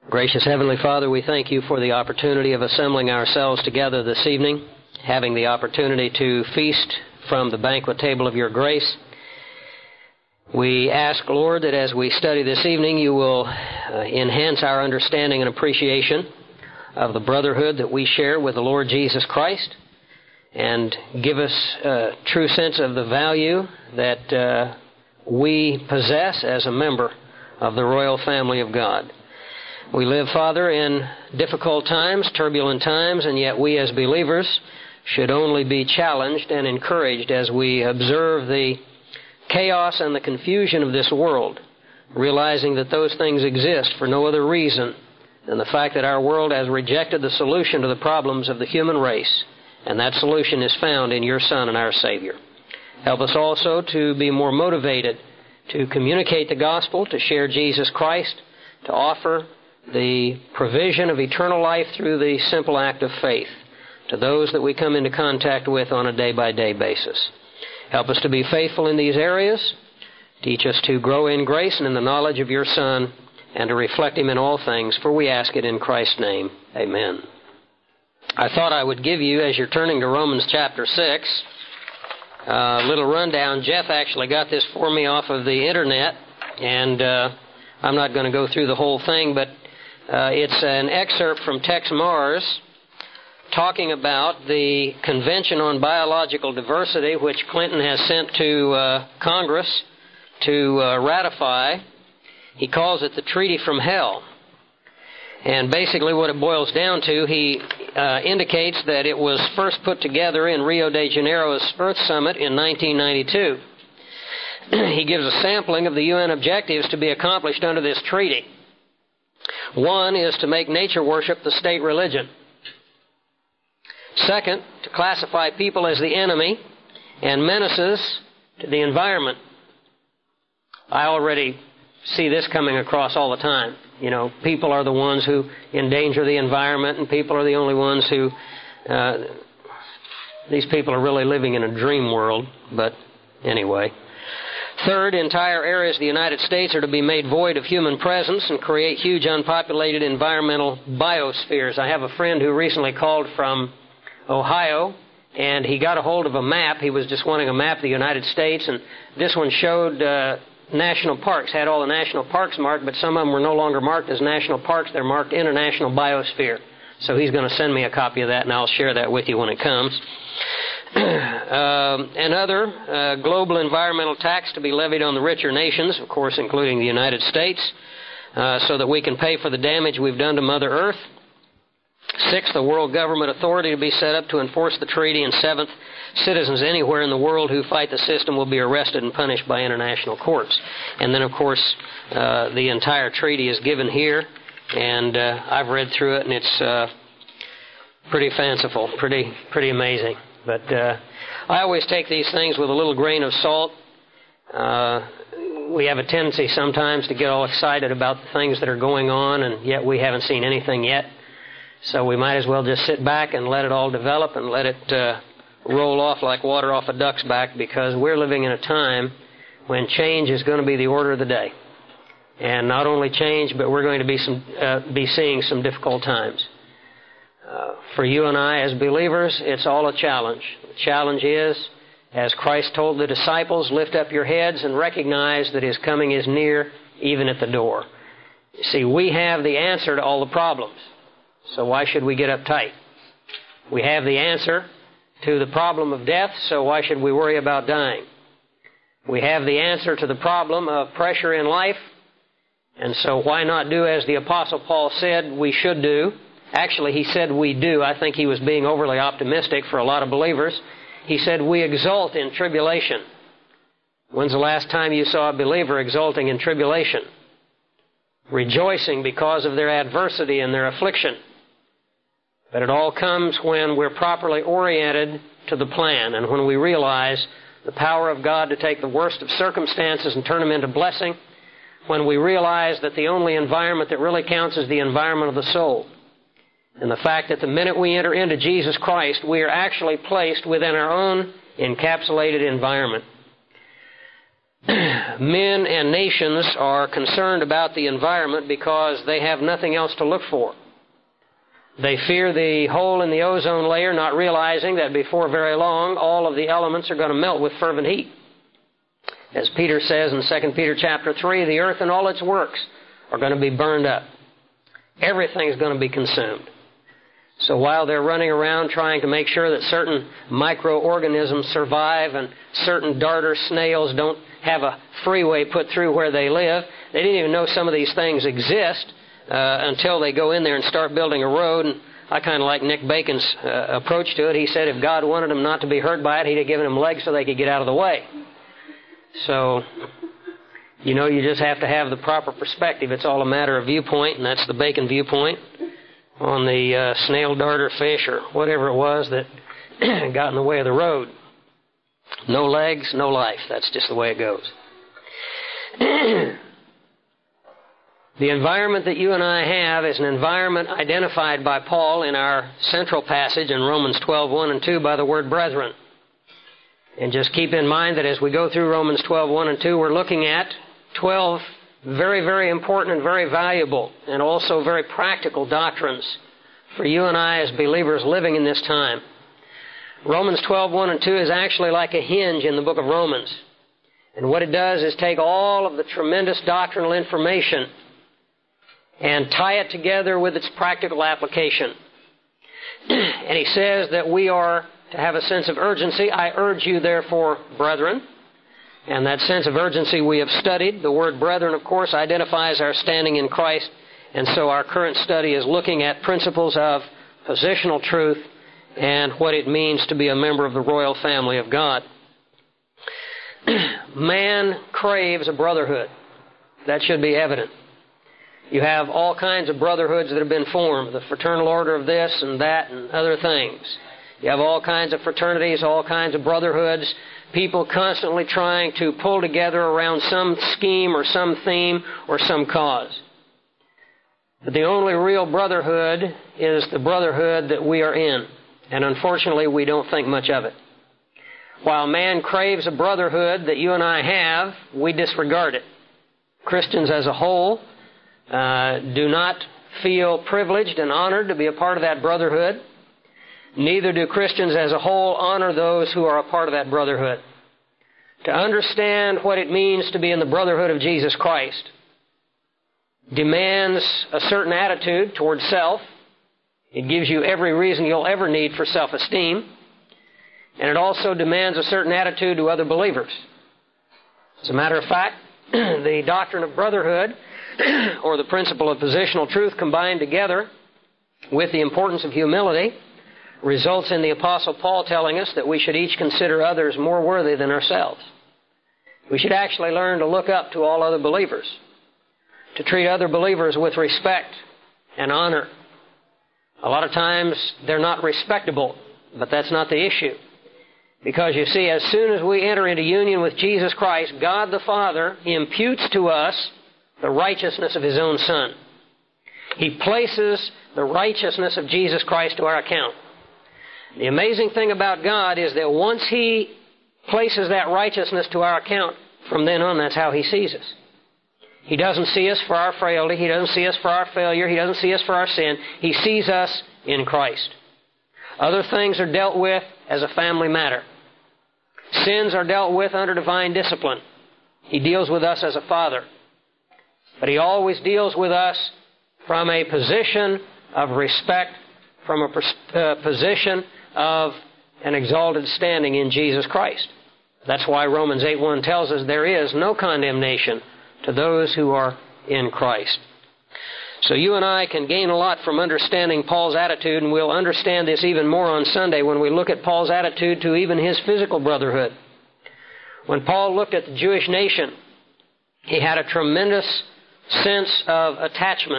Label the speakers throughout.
Speaker 1: Gracious Heavenly Father, we thank you for the opportunity of assembling ourselves together this evening, having the opportunity to feast from the banquet table of your grace. We ask, Lord, that as we study this evening, you will enhance our understanding and appreciation of the brotherhood that we share with the Lord Jesus Christ, and give us a true sense of the value that we possess as a member of the royal family of God. We live, Father, in difficult times, turbulent times, and yet we as believers should only be challenged and encouraged as we observe the chaos and the confusion of this world, realizing that those things exist for no other reason than the fact that our world has rejected the solution to the problems of the human race, and that solution is found in your Son and our Savior. Help us also to be more motivated to communicate the gospel, to share Jesus Christ, to offer the provision of eternal life through the simple act of faith to those that we come into contact with on a day-by-day basis. Help us to be faithful in these areas. Teach us to grow in grace and in the knowledge of your Son, and to reflect him in all things, for we ask it in Christ's name. Amen. I thought I would give you, as you're turning to Romans chapter 6, a little rundown. Jeff actually got this for me off of the internet, and I'm not going to go through the whole thing, but it's an excerpt from Tex Mars talking about the Convention on Biological Diversity, which Clinton has sent to Congress to ratify. He calls it the Treaty from Hell. And basically what it boils down to, he indicates that it was first put together in Rio de Janeiro's Earth Summit in 1992. He gives a sampling of the UN objectives to be accomplished under this treaty. One is to make nature worship the state religion. Second, to classify people as the enemy and menaces to the environment. I already see this coming across all the time. You know, people are the ones who endanger the environment, and people are the only ones who... these people are really living in a dream world, but anyway. Third, entire areas of the United States are to be made void of human presence and create huge unpopulated environmental biospheres. I have a friend who recently called from Ohio, and he got a hold of a map. He was just wanting a map of the United States, and this one showed national parks, had all the national parks marked, but some of them were no longer marked as national parks. They're marked International Biosphere. So he's going to send me a copy of that, and I'll share that with you when it comes. Another global environmental tax to be levied on the richer nations, of course including the United States, so that we can pay for the damage we've done to Mother Earth. Sixth, a world government authority to be set up to enforce the treaty. And seventh, citizens anywhere in the world who fight the system will be arrested and punished by international courts. And then, of course, the entire treaty is given here, and I've read through it, and it's pretty fanciful, pretty amazing. But I always take these things with a little grain of salt. We have a tendency sometimes to get all excited about the things that are going on, and yet we haven't seen anything yet. So we might as well just sit back and let it all develop and let it roll off like water off a duck's back, because we're living in a time when change is going to be the order of the day. And not only change, but we're going to be seeing some difficult times. For you and I as believers, it's all a challenge. The challenge is, as Christ told the disciples, lift up your heads and recognize that his coming is near, even at the door. You see, we have the answer to all the problems. So why should we get uptight? We have the answer to the problem of death, so why should we worry about dying? We have the answer to the problem of pressure in life, and so why not do as the Apostle Paul said we should do? Actually, he said we do. I think he was being overly optimistic for a lot of believers. He said we exult in tribulation. When's the last time you saw a believer exulting in tribulation? Rejoicing because of their adversity and their affliction. But it all comes when we're properly oriented to the plan, and when we realize the power of God to take the worst of circumstances and turn them into blessing, when we realize that the only environment that really counts is the environment of the soul, and the fact that the minute we enter into Jesus Christ, we are actually placed within our own encapsulated environment. men and nations are concerned about the environment because they have nothing else to look for. They fear the hole in the ozone layer, not realizing that before very long, all of the elements are going to melt with fervent heat. As Peter says in 2 Peter chapter 3, the earth and all its works are going to be burned up. Everything is going to be consumed. So while they're running around trying to make sure that certain microorganisms survive and certain darter snails don't have a freeway put through where they live, they didn't even know some of these things exist until they go in there and start building a road. And I kind of like Nick Bacon's approach to it. He said if God wanted them not to be hurt by it, He'd have given them legs so they could get out of the way. So, you just have to have the proper perspective. It's all a matter of viewpoint, and that's the Bacon viewpoint on the snail darter fish or whatever it was that got in the way of the road. No legs, no life. That's just the way it goes. The environment that you and I have is an environment identified by Paul in our central passage in Romans 12:1 and 2 by the word brethren. And just keep in mind that as we go through Romans 12:1 and 2, we're looking at 12 very, very important and very valuable and also very practical doctrines for you and I as believers living in this time. Romans 12:1 and 2 is actually like a hinge in the book of Romans. And what it does is take all of the tremendous doctrinal information and tie it together with its practical application. And he says that we are to have a sense of urgency. I urge you, therefore, brethren. And that sense of urgency we have studied. The word brethren, of course, identifies our standing in Christ. And so our current study is looking at principles of positional truth and what it means to be a member of the royal family of God. Man craves a brotherhood. That should be evident. You have all kinds of brotherhoods that have been formed, the fraternal order of this and that and other things. You have all kinds of fraternities, all kinds of brotherhoods, people constantly trying to pull together around some scheme or some theme or some cause. But the only real brotherhood is the brotherhood that we are in, and unfortunately we don't think much of it. While man craves a brotherhood that you and I have, we disregard it. Christians as a whole do not feel privileged and honored to be a part of that brotherhood. Neither do Christians as a whole honor those who are a part of that brotherhood. To understand what it means to be in the brotherhood of Jesus Christ demands a certain attitude towards self. It gives you every reason you'll ever need for self-esteem. And it also demands a certain attitude to other believers. As a matter of fact, the doctrine of brotherhood, or the principle of positional truth combined together with the importance of humility, results in the Apostle Paul telling us that we should each consider others more worthy than ourselves. We should actually learn to look up to all other believers, to treat other believers with respect and honor. A lot of times they're not respectable, but that's not the issue. Because you see, as soon as we enter into union with Jesus Christ, God the Father imputes to us the righteousness of His own Son. He places the righteousness of Jesus Christ to our account. The amazing thing about God is that once He places that righteousness to our account, from then on, that's how He sees us. He doesn't see us for our frailty. He doesn't see us for our failure. He doesn't see us for our sin. He sees us in Christ. Other things are dealt with as a family matter. Sins are dealt with under divine discipline. He deals with us as a father. But He always deals with us from a position of respect, from a position of an exalted standing in Jesus Christ. That's why Romans 8:1 tells us there is no condemnation to those who are in Christ. So you and I can gain a lot from understanding Paul's attitude, and we'll understand this even more on Sunday when we look at Paul's attitude to even his physical brotherhood. When Paul looked at the Jewish nation, he had a tremendous sense of attachment,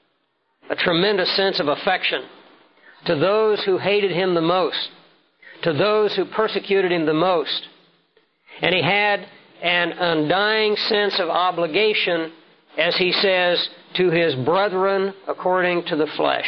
Speaker 1: a tremendous sense of affection to those who hated him the most, to those who persecuted him the most. And he had an undying sense of obligation, as he says, to his brethren according to the flesh.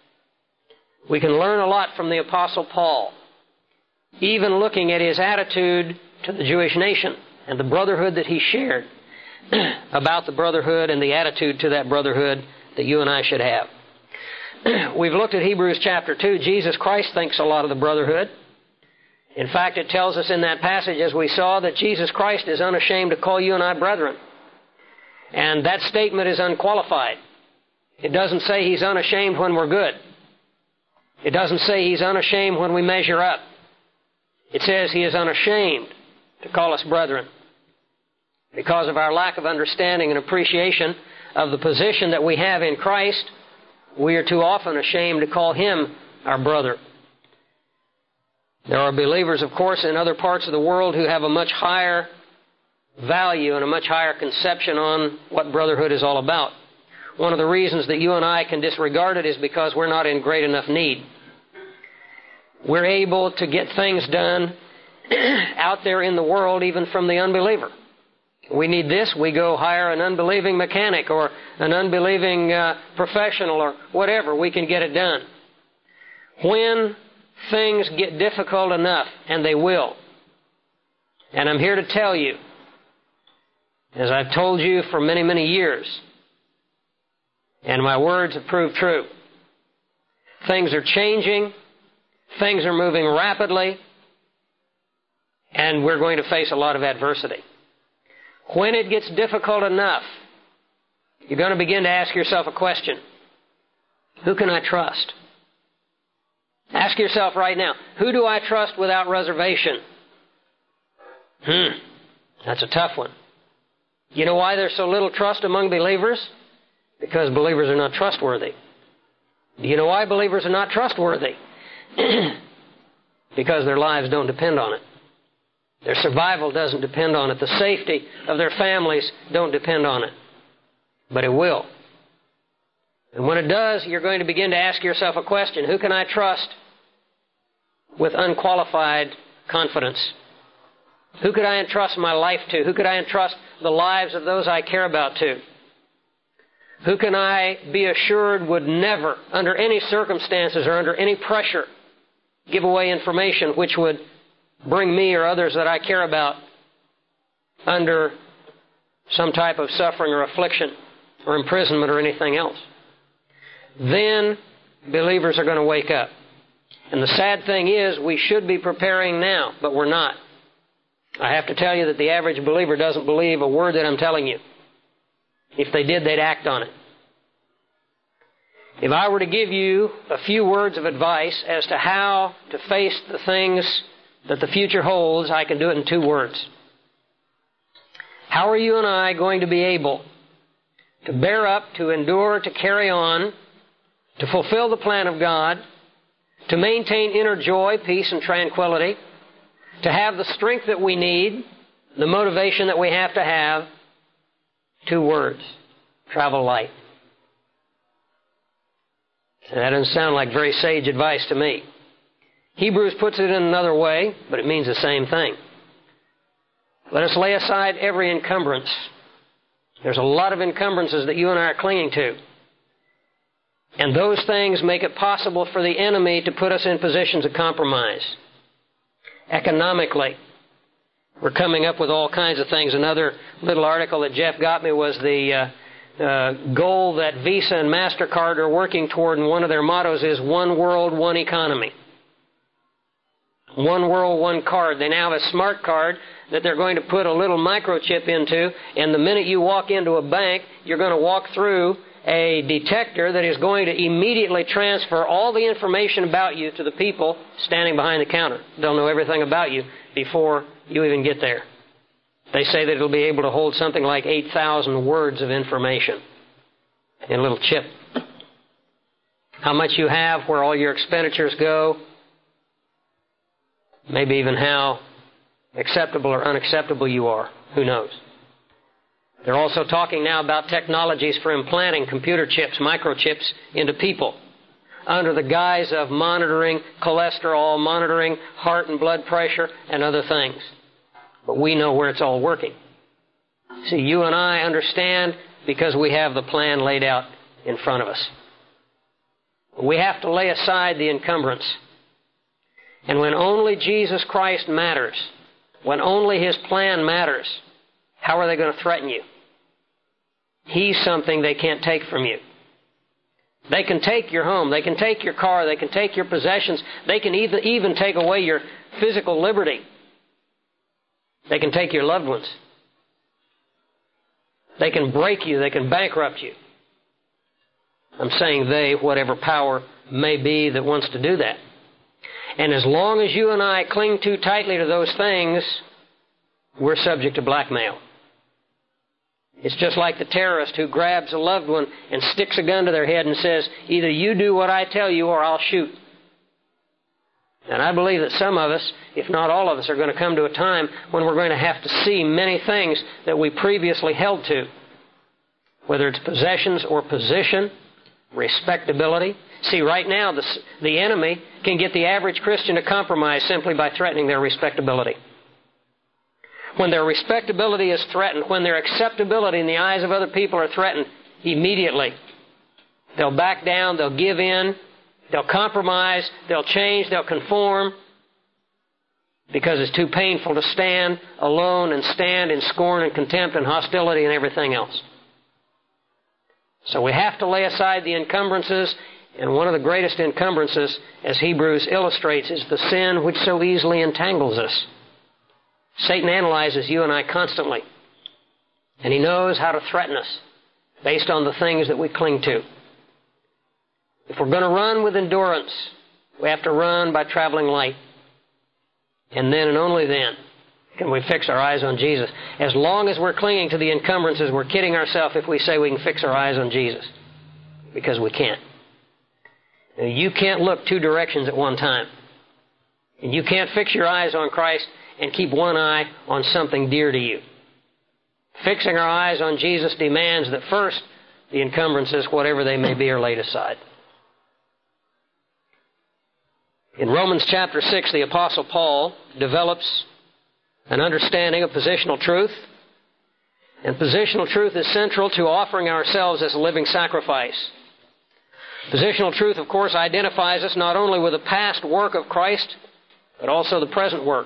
Speaker 1: We can learn a lot from the Apostle Paul, even looking at his attitude to the Jewish nation and the brotherhood that he shared, about the brotherhood and the attitude to that brotherhood that you and I should have. We've looked at Hebrews chapter 2. Jesus Christ thinks a lot of the brotherhood. In fact, it tells us in that passage, as we saw, that Jesus Christ is unashamed to call you and I brethren. And that statement is unqualified. It doesn't say He's unashamed when we're good. It doesn't say He's unashamed when we measure up. It says He is unashamed to call us brethren. Because of our lack of understanding and appreciation of the position that we have in Christ, we are too often ashamed to call Him our brother. There are believers, of course, in other parts of the world who have a much higher value and a much higher conception on what brotherhood is all about. One of the reasons that you and I can disregard it is because we're not in great enough need. We're able to get things done out there in the world, even from the unbeliever. We need this, we go hire an unbelieving mechanic or an unbelieving professional or whatever, we can get it done. When things get difficult enough, and they will, and I'm here to tell you, as I've told you for many, many years, and my words have proved true, things are changing, things are moving rapidly, and we're going to face a lot of adversity. When it gets difficult enough, you're going to begin to ask yourself a question. Who can I trust? Ask yourself right now, who do I trust without reservation? That's a tough one. You know why there's so little trust among believers? Because believers are not trustworthy. Do you know why believers are not trustworthy? Because their lives don't depend on it. Their survival doesn't depend on it. The safety of their families don't depend on it. But it will. And when it does, you're going to begin to ask yourself a question. Who can I trust with unqualified confidence? Who could I entrust my life to? Who could I entrust the lives of those I care about to? Who can I be assured would never, under any circumstances or under any pressure, give away information which would bring me or others that I care about under some type of suffering or affliction or imprisonment or anything else? Then believers are going to wake up. And the sad thing is, we should be preparing now, but we're not. I have to tell you that the average believer doesn't believe a word that I'm telling you. If they did, they'd act on it. If I were to give you a few words of advice as to how to face the things that the future holds, I can do it in 2 words. How are you and I going to be able to bear up, to endure, to carry on, to fulfill the plan of God, to maintain inner joy, peace, and tranquility, to have the strength that we need, the motivation that we have to have? 2 words. Travel light. And that doesn't sound like very sage advice to me. Hebrews puts it in another way, but it means the same thing. Let us lay aside every encumbrance. There's a lot of encumbrances that you and I are clinging to. And those things make it possible for the enemy to put us in positions of compromise. Economically, we're coming up with all kinds of things. Another little article that Jeff got me was the goal that Visa and MasterCard are working toward, and one of their mottos is one world, one economy. One world, one card. They now have a smart card that they're going to put a little microchip into, and the minute you walk into a bank, you're going to walk through a detector that is going to immediately transfer all the information about you to the people standing behind the counter. They'll know everything about you before you even get there. They say that it'll be able to hold something like 8,000 words of information in a little chip. How much you have, where all your expenditures go, maybe even how acceptable or unacceptable you are. Who knows? They're also talking now about technologies for implanting computer chips, microchips into people under the guise of monitoring cholesterol, monitoring heart and blood pressure, and other things. But we know where it's all working. See, you and I understand because we have the plan laid out in front of us. We have to lay aside the encumbrance. And when only Jesus Christ matters, when only His plan matters, how are they going to threaten you? He's something they can't take from you. They can take your home. They can take your car. They can take your possessions. They can even take away your physical liberty. They can take your loved ones. They can break you. They can bankrupt you. I'm saying they, whatever power may be that wants to do that. And as long as you and I cling too tightly to those things, we're subject to blackmail. It's just like the terrorist who grabs a loved one and sticks a gun to their head and says, either you do what I tell you or I'll shoot. And I believe that some of us, if not all of us, are going to come to a time when we're going to have to see many things that we previously held to, whether it's possessions or position, respectability. See, right now the enemy can get the average Christian to compromise simply by threatening their respectability. When their respectability is threatened, when their acceptability in the eyes of other people are threatened, immediately they'll back down, they'll give in, they'll compromise, they'll change, they'll conform, because it's too painful to stand alone and stand in scorn and contempt and hostility and everything else. So we have to lay aside the encumbrances, and one of the greatest encumbrances, as Hebrews illustrates, is the sin which so easily entangles us. Satan analyzes you and I constantly, and he knows how to threaten us based on the things that we cling to. If we're going to run with endurance, we have to run by traveling light. And then and only then can we fix our eyes on Jesus. As long as we're clinging to the encumbrances, we're kidding ourselves if we say we can fix our eyes on Jesus, because we can't. Now, you can't look two directions at one time. And you can't fix your eyes on Christ and keep one eye on something dear to you. Fixing our eyes on Jesus demands that first the encumbrances, whatever they may be, are laid aside. In Romans chapter 6, the Apostle Paul develops an understanding of positional truth. And positional truth is central to offering ourselves as a living sacrifice. Positional truth, of course, identifies us not only with the past work of Christ, but also the present work.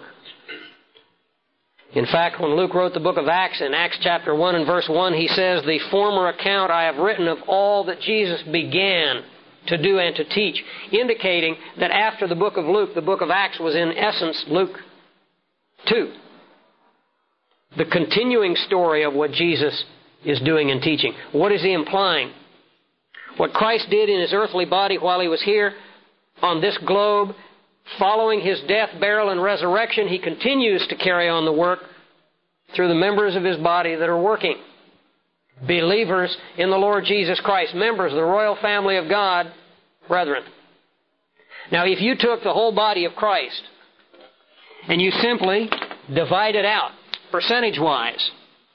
Speaker 1: In fact, when Luke wrote the book of Acts, in Acts chapter 1 and verse 1, he says, "The former account I have written of all that Jesus began to do and to teach," indicating that after the book of Luke, the book of Acts was in essence Luke 2. The continuing story of what Jesus is doing and teaching. What is he implying? What Christ did in his earthly body while he was here on this globe, following his death, burial, and resurrection, he continues to carry on the work through the members of his body that are working. Believers in the Lord Jesus Christ, members of the royal family of God, brethren. Now, if you took the whole body of Christ and you simply divide it out, percentage-wise,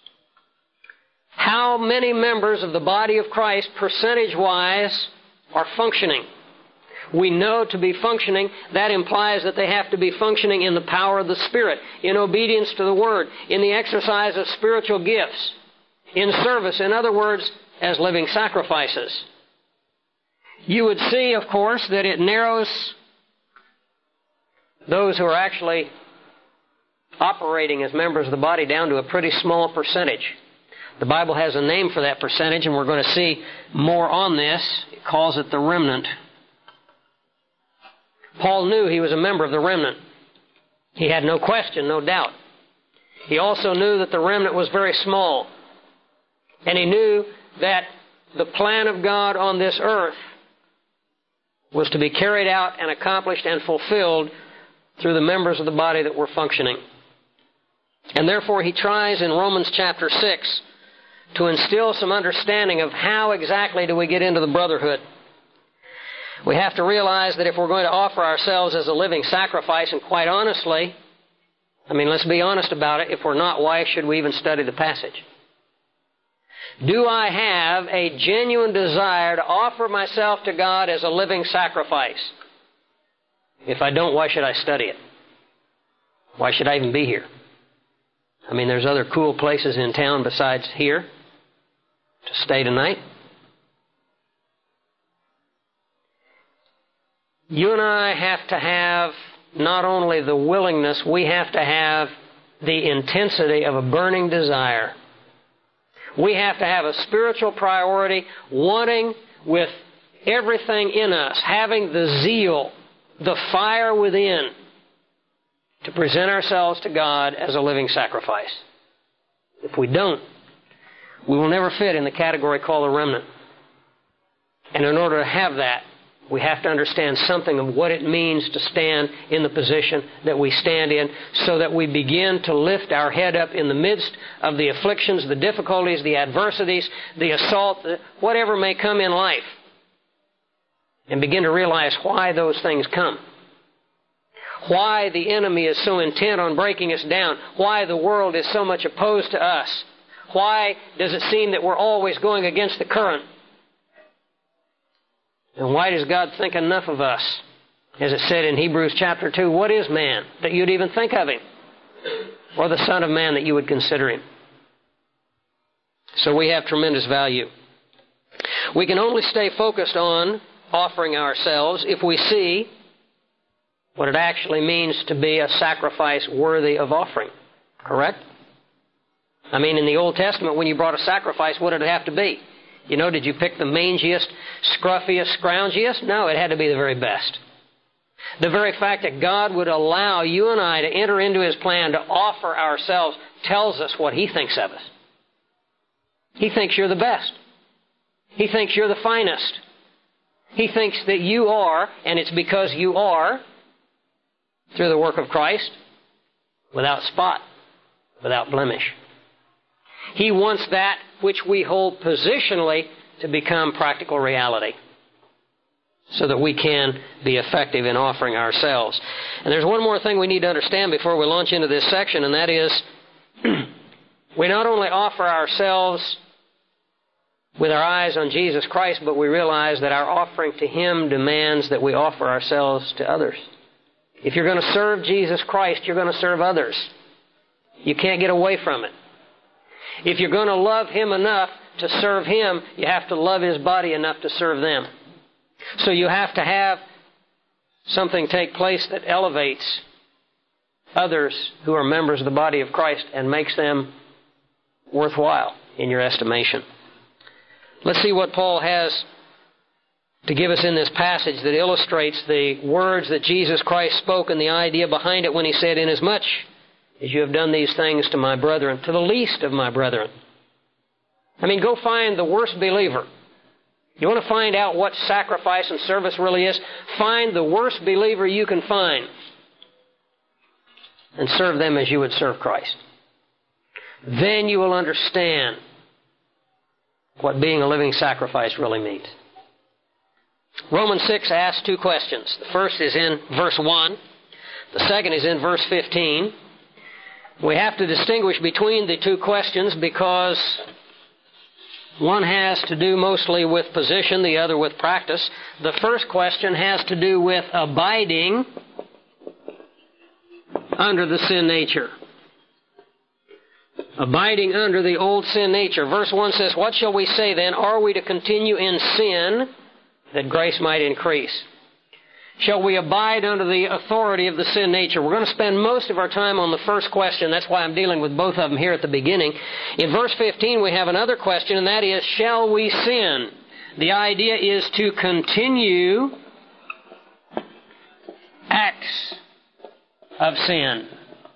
Speaker 1: how many members of the body of Christ, percentage-wise, are functioning? We know to be functioning, that implies that they have to be functioning in the power of the Spirit, in obedience to the Word, in the exercise of spiritual gifts, in service, in other words, as living sacrifices. You would see, of course, that it narrows those who are actually operating as members of the body down to a pretty small percentage. The Bible has a name for that percentage, and we're going to see more on this. It calls it the remnant. Paul knew he was a member of the remnant. He had no question, no doubt. He also knew that the remnant was very small. And he knew that the plan of God on this earth was to be carried out and accomplished and fulfilled through the members of the body that were functioning. And therefore he tries in Romans chapter 6 to instill some understanding of how exactly do we get into the brotherhood. We have to realize that if we're going to offer ourselves as a living sacrifice, and quite honestly, let's be honest about it, if we're not, why should we even study the passage? Do I have a genuine desire to offer myself to God as a living sacrifice? If I don't, why should I study it? Why should I even be here? There's other cool places in town besides here to stay tonight. You and I have to have not only the willingness, we have to have the intensity of a burning desire. We have to have a spiritual priority, wanting with everything in us, having the zeal, the fire within, to present ourselves to God as a living sacrifice. If we don't, we will never fit in the category called a remnant. And in order to have that, we have to understand something of what it means to stand in the position that we stand in, so that we begin to lift our head up in the midst of the afflictions, the difficulties, the adversities, the assault, whatever may come in life, and begin to realize why those things come. Why the enemy is so intent on breaking us down. Why the world is so much opposed to us. Why does it seem that we're always going against the current? And why does God think enough of us? As it said in Hebrews chapter 2, what is man that you'd even think of him? Or the Son of Man that you would consider him? So we have tremendous value. We can only stay focused on offering ourselves if we see what it actually means to be a sacrifice worthy of offering. Correct? I mean, in the Old Testament, when you brought a sacrifice, what did it have to be? You know, did you pick the mangiest, scruffiest, scroungiest? No, it had to be the very best. The very fact that God would allow you and I to enter into His plan to offer ourselves tells us what He thinks of us. He thinks you're the best. He thinks you're the finest. He thinks that you are, and it's because you are, through the work of Christ, without spot, without blemish. He wants that which we hold positionally to become practical reality, so that we can be effective in offering ourselves. And there's one more thing we need to understand before we launch into this section, and that is we not only offer ourselves with our eyes on Jesus Christ, but we realize that our offering to Him demands that we offer ourselves to others. If you're going to serve Jesus Christ, you're going to serve others. You can't get away from it. If you're going to love Him enough to serve Him, you have to love His body enough to serve them. So you have to have something take place that elevates others who are members of the body of Christ and makes them worthwhile in your estimation. Let's see what Paul has to give us in this passage that illustrates the words that Jesus Christ spoke and the idea behind it when He said, "Inasmuch as you have done these things to my brethren, to the least of my brethren." I mean, go find the worst believer. You want to find out what sacrifice and service really is? Find the worst believer you can find and serve them as you would serve Christ. Then you will understand what being a living sacrifice really means. Romans 6 asks two questions. The first is in verse 1. The second is in verse 15. We have to distinguish between the two questions because one has to do mostly with position, the other with practice. The first question has to do with abiding under the sin nature. Abiding under the old sin nature. Verse 1 says, "What shall we say then? Are we to continue in sin that grace might increase? Shall we abide under the authority of the sin nature?" We're going to spend most of our time on the first question. That's why I'm dealing with both of them here at the beginning. In verse 15 we have another question, and that is, shall we sin? The idea is to continue acts of sin.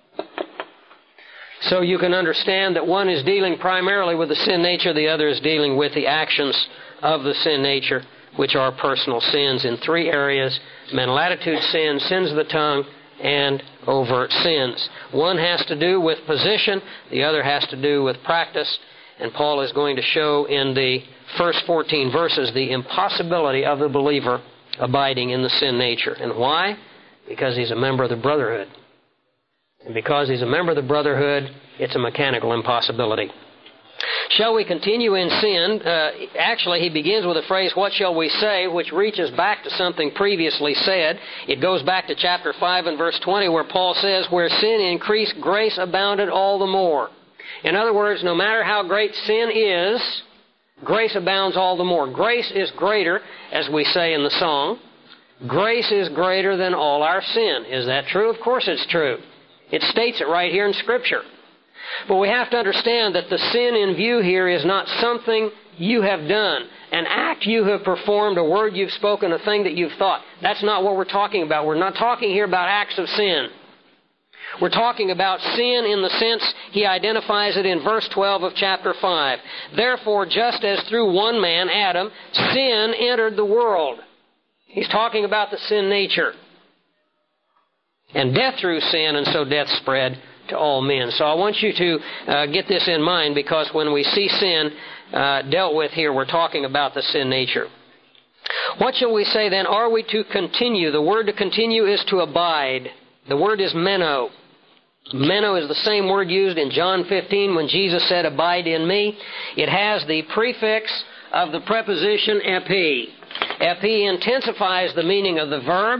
Speaker 1: So you can understand that one is dealing primarily with the sin nature, the other is dealing with the actions of the sin nature, which are personal sins in three areas: mental attitude sin, sins of the tongue, and overt sins. One has to do with position, the other has to do with practice, and Paul is going to show in the first 14 verses the impossibility of the believer abiding in the sin nature. And why? Because he's a member of the brotherhood. And because he's a member of the brotherhood, it's a mechanical impossibility. Shall we continue in sin? Actually, he begins with a phrase, "What shall we say?" which reaches back to something previously said. It goes back to chapter 5 and verse 20 where Paul says, "Where sin increased, grace abounded all the more." In other words, no matter how great sin is, grace abounds all the more. Grace is greater, as we say in the song. Grace is greater than all our sin. Is that true? Of course it's true. It states it right here in Scripture. But we have to understand that the sin in view here is not something you have done, an act you have performed, a word you've spoken, a thing that you've thought. That's not what we're talking about. We're not talking here about acts of sin. We're talking about sin in the sense he identifies it in verse 12 of chapter 5. Therefore, just as through one man, Adam, sin entered the world. He's talking about the sin nature. And death through sin, and so death spread to all men. So I want you to get this in mind, because when we see sin dealt with here, we're talking about the sin nature. What shall we say then? Are we to continue? The word to continue is to abide. The word is meno. Meno is the same word used in John 15 when Jesus said, abide in me. It has the prefix of the preposition epi. Epi intensifies the meaning of the verb.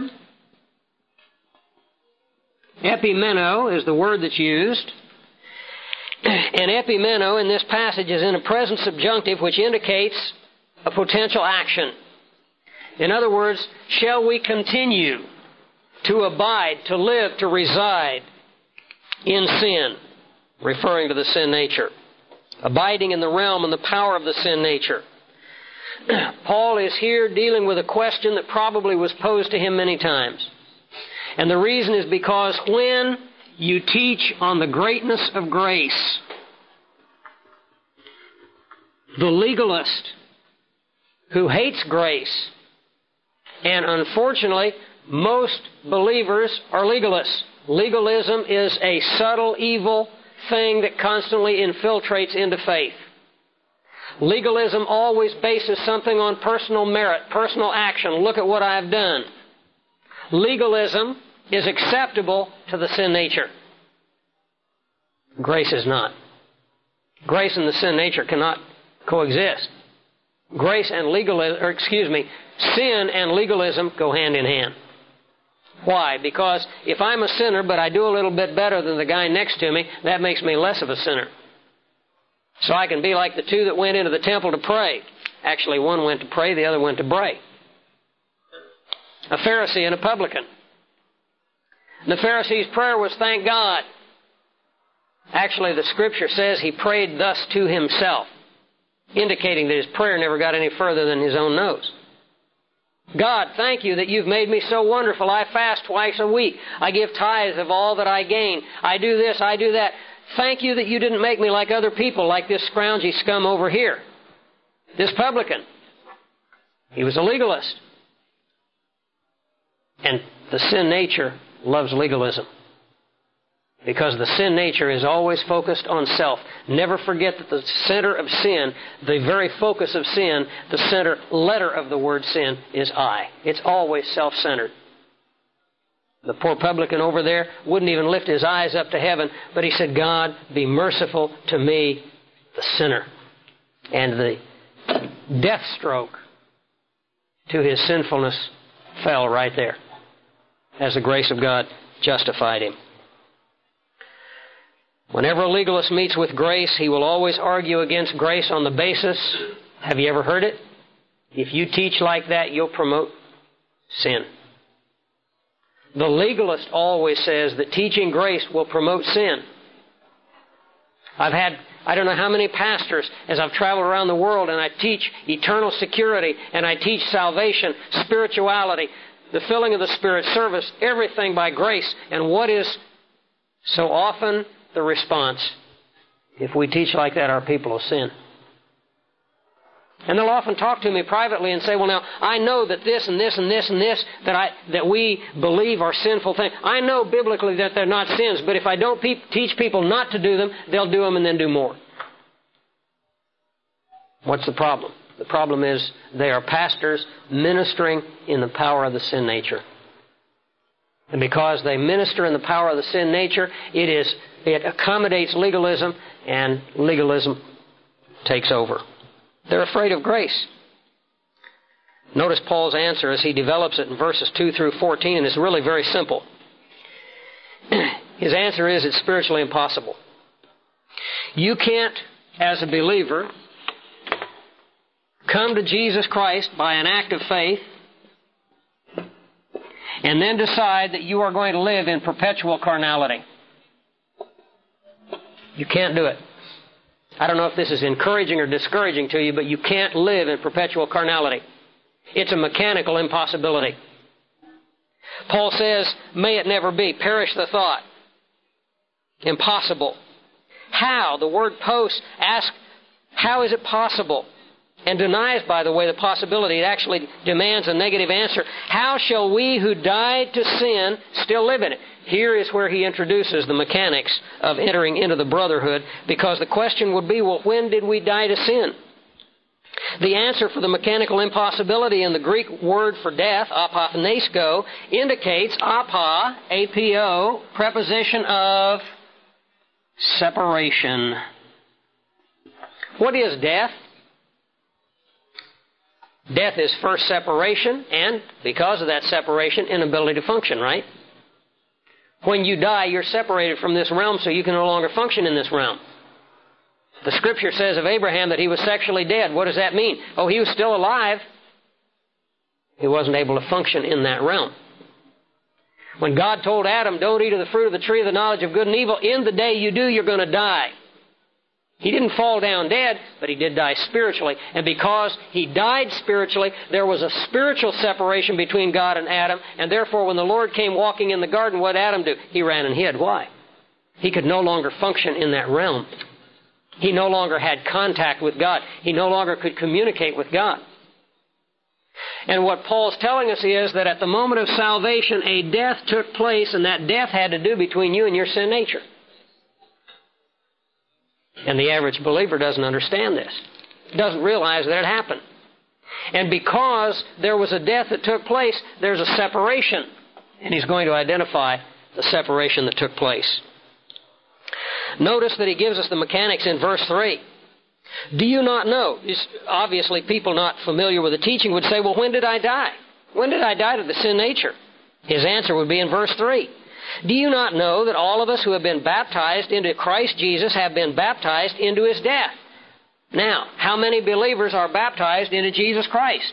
Speaker 1: Epimeno is the word that's used. And epimeno in this passage is in a present subjunctive which indicates a potential action. In other words, shall we continue to abide, to live, to reside in sin, referring to the sin nature, abiding in the realm and the power of the sin nature. Paul is here dealing with a question that probably was posed to him many times. And the reason is because when you teach on the greatness of grace, the legalist who hates grace, and unfortunately most believers are legalists. Legalism is a subtle evil thing that constantly infiltrates into faith. Legalism always bases something on personal merit, personal action. Look at what I've done. Legalism is acceptable to the sin nature. Grace is not. Grace and the sin nature cannot coexist. Sin and legalism go hand in hand. Why? Because if I'm a sinner but I do a little bit better than the guy next to me, that makes me less of a sinner. So I can be like the two that went into the temple to pray. Actually, one went to pray, the other went to bray. A Pharisee and a publican. And the Pharisee's prayer was, thank God. Actually, the Scripture says he prayed thus to himself, indicating that his prayer never got any further than his own nose. God, thank you that you've made me so wonderful. I fast twice a week. I give tithes of all that I gain. I do this, I do that. Thank you that you didn't make me like other people, like this scroungy scum over here. This publican. He was a legalist. And the sin nature loves legalism. Because the sin nature is always focused on self. Never forget that the center of sin, the very focus of sin, the center letter of the word sin is I. It's always self-centered. The poor publican over there wouldn't even lift his eyes up to heaven, but he said, God, be merciful to me, the sinner. And the death stroke to his sinfulness fell right there, as the grace of God justified him. Whenever a legalist meets with grace, he will always argue against grace on the basis, have you ever heard it? If you teach like that, you'll promote sin. The legalist always says that teaching grace will promote sin. I've had, I don't know how many pastors as I've traveled around the world, and I teach eternal security, and I teach salvation, spirituality, the filling of the Spirit, service, everything by grace. And what is so often the response? If we teach like that, our people will sin. And they'll often talk to me privately and say, well, now, I know that this and this and this and this that we believe are sinful things. I know biblically that they're not sins, but if I don't teach people not to do them, they'll do them and then do more. What's the problem? The problem is they are pastors ministering in the power of the sin nature. And because they minister in the power of the sin nature, it accommodates legalism, and legalism takes over. They're afraid of grace. Notice Paul's answer as he develops it in verses 2 through 14, and it's really very simple. His answer is, it's spiritually impossible. You can't, as a believer, come to Jesus Christ by an act of faith and then decide that you are going to live in perpetual carnality. You can't do it. I don't know if this is encouraging or discouraging to you, but you can't live in perpetual carnality. It's a mechanical impossibility. Paul says, may it never be. Perish the thought. Impossible. How? The word post asks, how is it possible? And denies, by the way, the possibility. It actually demands a negative answer. How shall we who died to sin still live in it? Here is where he introduces the mechanics of entering into the brotherhood, because the question would be, well, when did we die to sin? The answer for the mechanical impossibility in the Greek word for death, apothnesko, indicates apa, A-P-O, preposition of separation. What is death? Death is first separation, and because of that separation, inability to function, right? When you die, you're separated from this realm, so you can no longer function in this realm. The Scripture says of Abraham that he was sexually dead. What does that mean? Oh, he was still alive. He wasn't able to function in that realm. When God told Adam, don't eat of the fruit of the tree of the knowledge of good and evil, in the day you do, you're going to die. He didn't fall down dead, but he did die spiritually. And because he died spiritually, there was a spiritual separation between God and Adam. And therefore, when the Lord came walking in the garden, what did Adam do? He ran and hid. Why? He could no longer function in that realm. He no longer had contact with God. He no longer could communicate with God. And what Paul's telling us is that at the moment of salvation, a death took place, and that death had to do between you and your sin nature. And the average believer doesn't understand this, doesn't realize that it happened. And because there was a death that took place, there's a separation. And he's going to identify the separation that took place. Notice that he gives us the mechanics in verse 3. Do you not know? Obviously, people not familiar with the teaching would say, well, when did I die? When did I die to the sin nature? His answer would be in verse 3. Do you not know that all of us who have been baptized into Christ Jesus have been baptized into His death? Now, how many believers are baptized into Jesus Christ?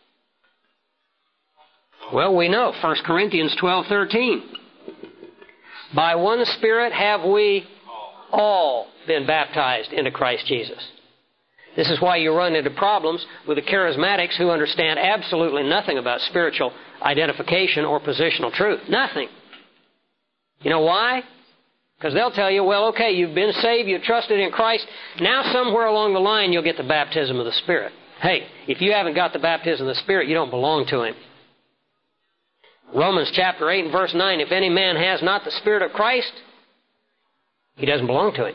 Speaker 1: Well, we know, 1 Corinthians 12:13. By one Spirit have we all been baptized into Christ Jesus. This is why you run into problems with the charismatics who understand absolutely nothing about spiritual identification or positional truth. Nothing. You know why? Because they'll tell you, well, okay, you've been saved, you've trusted in Christ, now somewhere along the line you'll get the baptism of the Spirit. Hey, if you haven't got the baptism of the Spirit, you don't belong to Him. Romans chapter 8 and verse 9, if any man has not the Spirit of Christ, he doesn't belong to Him.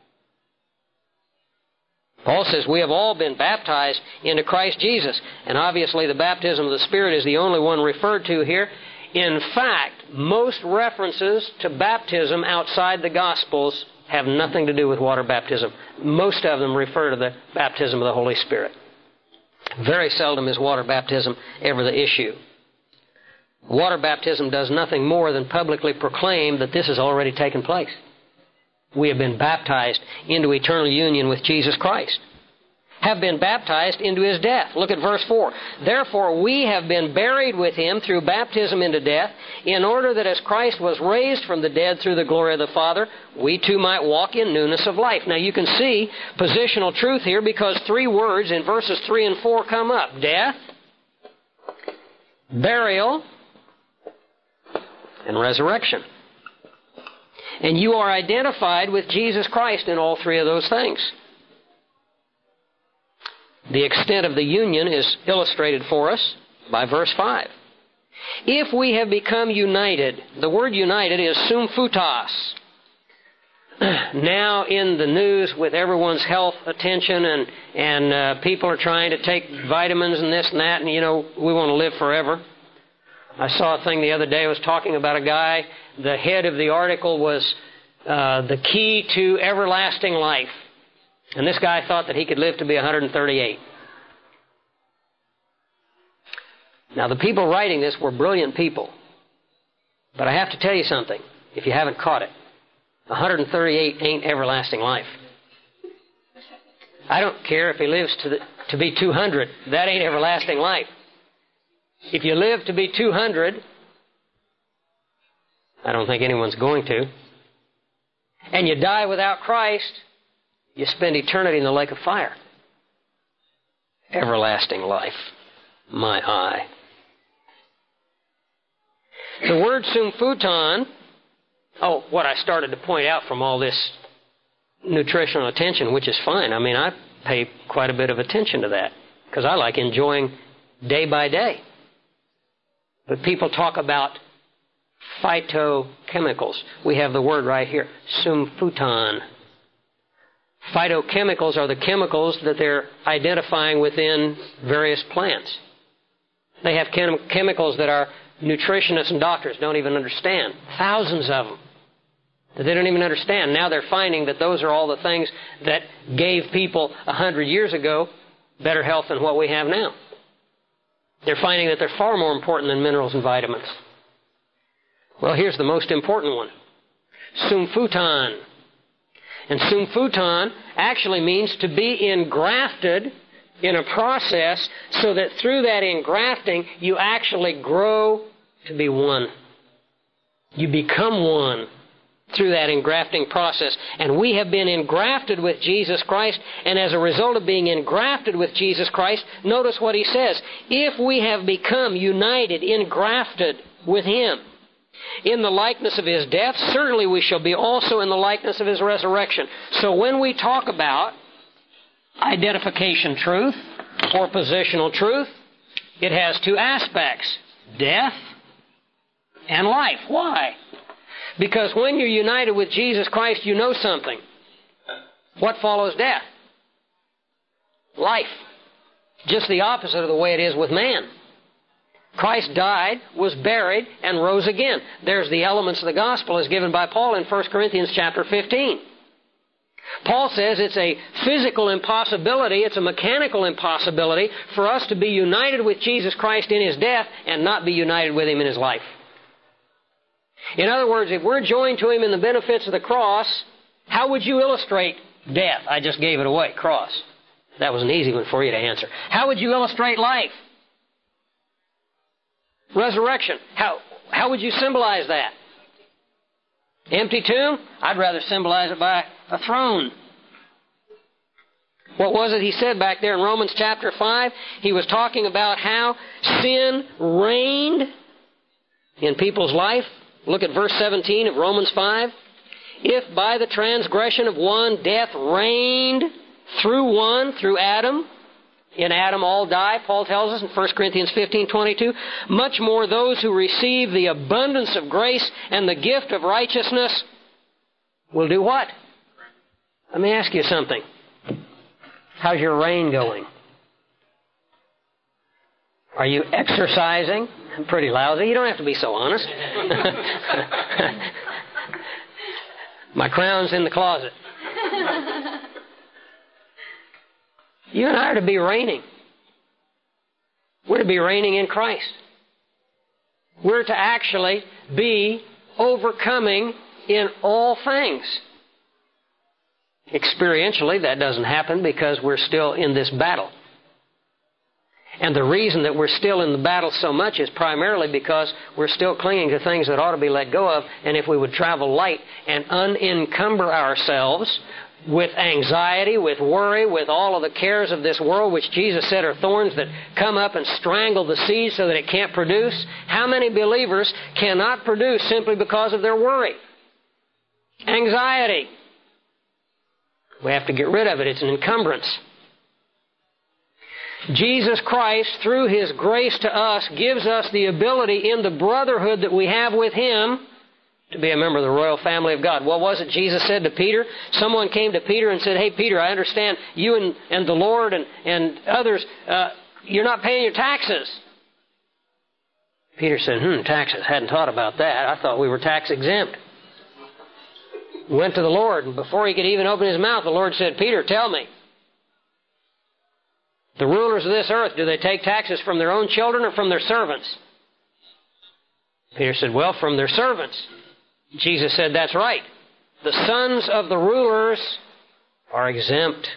Speaker 1: Paul says we have all been baptized into Christ Jesus. And obviously the baptism of the Spirit is the only one referred to here. In fact, most references to baptism outside the Gospels have nothing to do with water baptism. Most of them refer to the baptism of the Holy Spirit. Very seldom is water baptism ever the issue. Water baptism does nothing more than publicly proclaim that this has already taken place. We have been baptized into eternal union with Jesus Christ. Have been baptized into His death. Look at verse 4. Therefore we have been buried with Him through baptism into death, in order that as Christ was raised from the dead through the glory of the Father, we too might walk in newness of life. Now you can see positional truth here because three words in verses 3 and 4 come up. Death, burial, and resurrection. And you are identified with Jesus Christ in all three of those things. The extent of the union is illustrated for us by verse 5. If we have become united, the word united is symphutos. Now in the news with everyone's health attention and people are trying to take vitamins and this and that, and we want to live forever. I saw a thing the other day. I was talking about a guy. The head of the article was the key to everlasting life. And this guy thought that he could live to be 138. Now, the people writing this were brilliant people. But I have to tell you something, if you haven't caught it. 138 ain't everlasting life. I don't care if he lives to be 200. That ain't everlasting life. If you live to be 200, I don't think anyone's going to. and you die without Christ, you spend eternity in the lake of fire. Everlasting life. My eye. The word sumfuton, what I started to point out from all this nutritional attention, which is fine. I mean, I pay quite a bit of attention to that because I like enjoying day by day. But people talk about phytochemicals. We have the word right here, sumfuton. Phytochemicals are the chemicals that they're identifying within various plants. They have chemicals that our nutritionists and doctors don't even understand. Thousands of them that they don't even understand. Now they're finding that those are all the things that gave people 100 years ago better health than what we have now. They're finding that they're far more important than minerals and vitamins. Well, here's the most important one. Sumfuton. And sumfuton actually means to be engrafted in a process so that through that engrafting you actually grow to be one. You become one through that engrafting process. And we have been engrafted with Jesus Christ, and as a result of being engrafted with Jesus Christ, notice what he says. If we have become united, engrafted with him in the likeness of his death, certainly we shall be also in the likeness of his resurrection. So when we talk about identification truth or positional truth, it has two aspects, death and life. Why? Because when you're united with Jesus Christ, you know something. What follows death? Life. Just the opposite of the way it is with man. Christ died, was buried, and rose again. There's the elements of the gospel as given by Paul in 1 Corinthians chapter 15. Paul says it's a physical impossibility, it's a mechanical impossibility for us to be united with Jesus Christ in his death and not be united with him in his life. In other words, if we're joined to him in the benefits of the cross, how would you illustrate death? I just gave it away, cross. That was an easy one for you to answer. How would you illustrate life? Resurrection. How would you symbolize that? Empty tomb? I'd rather symbolize it by a throne. What was it he said back there in Romans chapter 5? He was talking about how sin reigned in people's life. Look at verse 17 of Romans 5. If by the transgression of one death reigned through Adam, in Adam all die, Paul tells us in 1 Corinthians 15:22, much more those who receive the abundance of grace and the gift of righteousness will do what? Let me ask you something. How's your reign going? Are you exercising? Pretty lousy. You don't have to be so honest. My crown's in the closet. You and I are to be reigning. We're to be reigning in Christ. We're to actually be overcoming in all things. Experientially, that doesn't happen because we're still in this battle. And the reason that we're still in the battle so much is primarily because we're still clinging to things that ought to be let go of. And if we would travel light and unencumber ourselves with anxiety, with worry, with all of the cares of this world, which Jesus said are thorns that come up and strangle the seed so that it can't produce, how many believers cannot produce simply because of their worry? Anxiety. We have to get rid of it. It's an encumbrance. Jesus Christ, through his grace to us, gives us the ability in the brotherhood that we have with him to be a member of the royal family of God. What was it Jesus said to Peter? Someone came to Peter and said, hey, Peter, I understand you and the Lord and others, you're not paying your taxes. Peter said, taxes. Hadn't thought about that. I thought we were tax exempt. Went to the Lord, and before he could even open his mouth, the Lord said, Peter, tell me, the rulers of this earth, do they take taxes from their own children or from their servants? Peter said, well, from their servants. Jesus said, that's right. The sons of the rulers are exempt.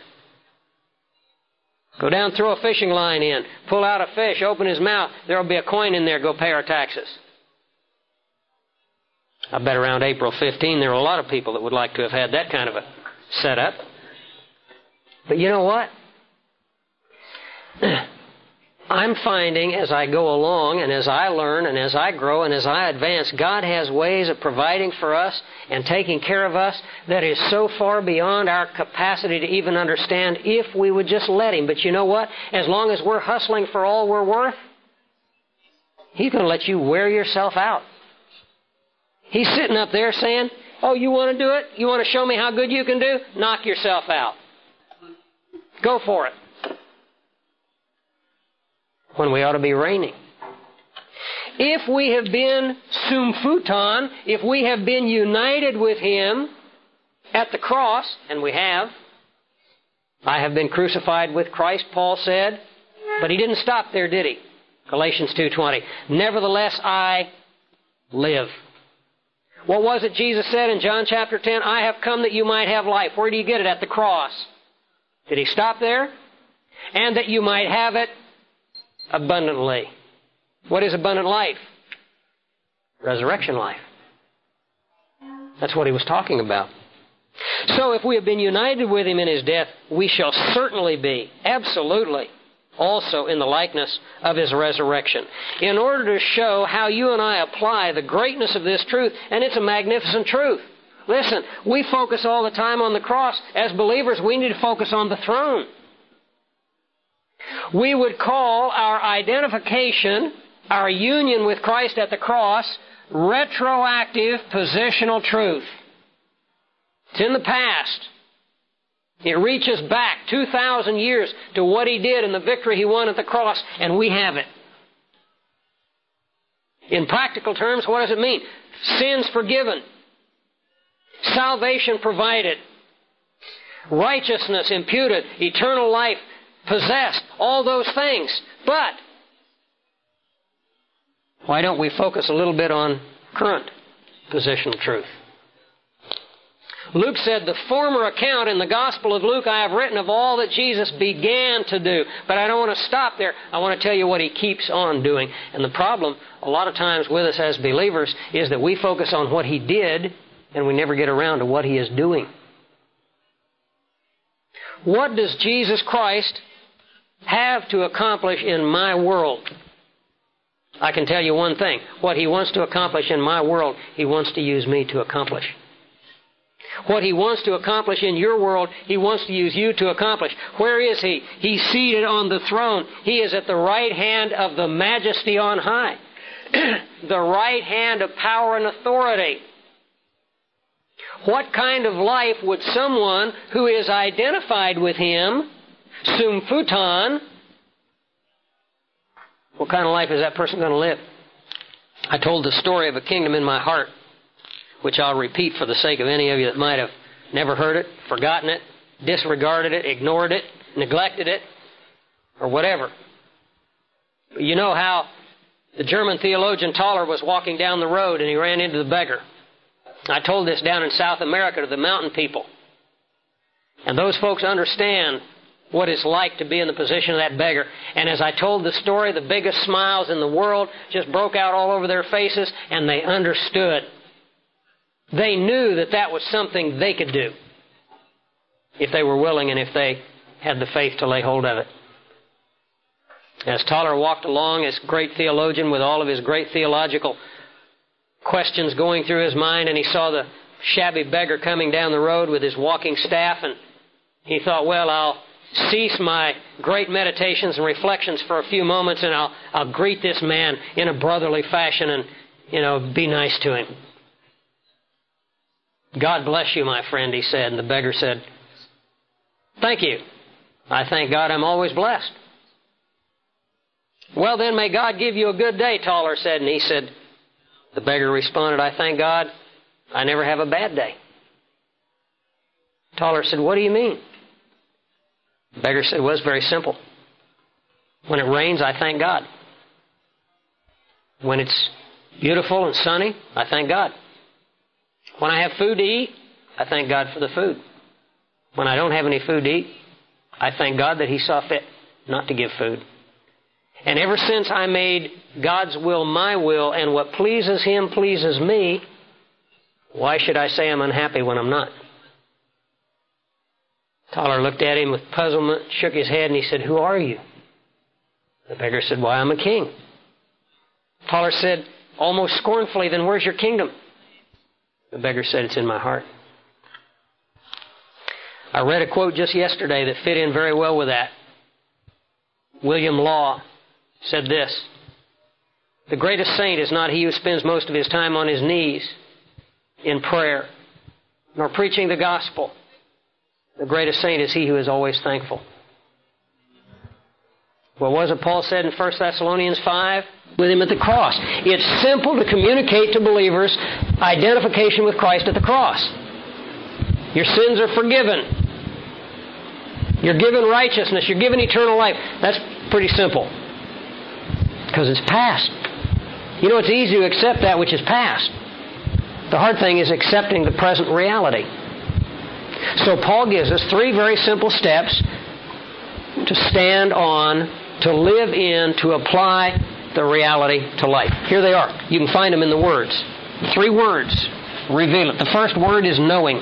Speaker 1: Go down, throw a fishing line in, pull out a fish, open his mouth, there will be a coin in there, go pay our taxes. I bet around April 15 there were a lot of people that would like to have had that kind of a setup. But you know what? I'm finding as I go along and as I learn and as I grow and as I advance, God has ways of providing for us and taking care of us that is so far beyond our capacity to even understand if we would just let Him. But you know what? As long as we're hustling for all we're worth, He's going to let you wear yourself out. He's sitting up there saying, oh, you want to do it? You want to show me how good you can do? Knock yourself out. Go for it. When we ought to be reigning. If we have been sumfuton, if we have been united with Him at the cross, and we have, I have been crucified with Christ, Paul said, but he didn't stop there, did he? Galatians 2:20. Nevertheless, I live. What was it Jesus said in John chapter 10? I have come that you might have life. Where do you get it? At the cross. Did he stop there? And that you might have it abundantly. What is abundant life? Resurrection life. That's what he was talking about. So if we have been united with Him in His death, we shall certainly be, absolutely, also in the likeness of His resurrection. In order to show how you and I apply the greatness of this truth, and it's a magnificent truth. Listen, we focus all the time on the cross. As believers, we need to focus on the throne. We would call our identification, our union with Christ at the cross, retroactive positional truth. It's in the past. It reaches back 2,000 years to what He did and the victory He won at the cross, and we have it. In practical terms, what does it mean? Sins forgiven. Salvation provided. Righteousness imputed. Eternal life possessed. All those things. But why don't we focus a little bit on current positional truth? Luke said, the former account in the Gospel of Luke I have written of all that Jesus began to do. But I don't want to stop there. I want to tell you what He keeps on doing. And the problem, a lot of times with us as believers, is that we focus on what He did and we never get around to what He is doing. What does Jesus Christ have to accomplish in my world? I can tell you one thing. What He wants to accomplish in my world, He wants to use me to accomplish. What He wants to accomplish in your world, He wants to use you to accomplish. Where is He? He's seated on the throne. He is at the right hand of the Majesty on high. The right hand of power and authority. What kind of life would someone who is identified with Him, sumfuton, what kind of life is that person going to live? I told the story of a kingdom in my heart, which I'll repeat for the sake of any of you that might have never heard it, forgotten it, disregarded it, ignored it, neglected it, or whatever. You know how the German theologian Thaler was walking down the road and he ran into the beggar. I told this down in South America to the mountain people. And those folks understand what it's like to be in the position of that beggar. And as I told the story, the biggest smiles in the world just broke out all over their faces, and they understood. They knew that that was something they could do if they were willing and if they had the faith to lay hold of it. As Thaler walked along, as great theologian with all of his great theological questions going through his mind, and he saw the shabby beggar coming down the road with his walking staff, and he thought, well, I'll cease my great meditations and reflections for a few moments, and I'll greet this man in a brotherly fashion and, be nice to him. God bless you, my friend, he said. And the beggar said, thank you. I thank God I'm always blessed. Well, then, may God give you a good day, Thaler said. And he said, the beggar responded, I thank God I never have a bad day. Thaler said, what do you mean? The beggar said, well, it's very simple. When it rains, I thank God. When it's beautiful and sunny, I thank God. When I have food to eat, I thank God for the food. When I don't have any food to eat, I thank God that He saw fit not to give food. And ever since I made God's will my will, and what pleases Him pleases me, Why should I say I'm unhappy when I'm not? Toller looked at him with puzzlement, shook his head, and he said, who are you? The beggar said, why, I'm a king. Toller said, almost scornfully, then where's your kingdom? The beggar said, it's in my heart. I read a quote just yesterday that fit in very well with that. William Law said this, the greatest saint is not he who spends most of his time on his knees in prayer, nor preaching the gospel. The greatest saint is he who is always thankful. What was it Paul said in 1 Thessalonians 5? With him at the cross. It's simple to communicate to believers identification with Christ at the cross. Your sins are forgiven. You're given righteousness. You're given eternal life. That's pretty simple. Because it's past. You know, it's easy to accept that which is past. The hard thing is accepting the present reality. So Paul gives us 3 very simple steps to stand on, to live in, to apply the reality to life. Here they are. You can find them in the words. 3 words reveal it. The first word is knowing.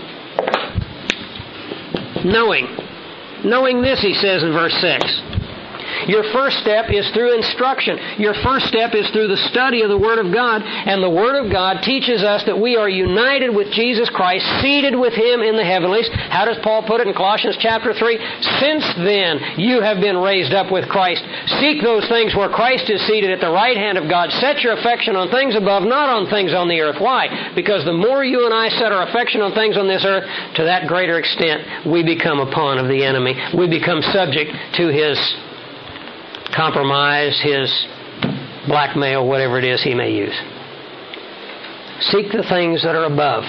Speaker 1: Knowing. Knowing this, he says in verse 6. Your first step is through instruction. Your first step is through the study of the Word of God. And the Word of God teaches us that we are united with Jesus Christ, seated with Him in the heavenlies. How does Paul put it in Colossians chapter 3? Since then, you have been raised up with Christ. Seek those things where Christ is seated at the right hand of God. Set your affection on things above, not on things on the earth. Why? Because the more you and I set our affection on things on this earth, to that greater extent, we become a pawn of the enemy. We become subject to his compromise, his blackmail, whatever it is he may use. Seek the things that are above.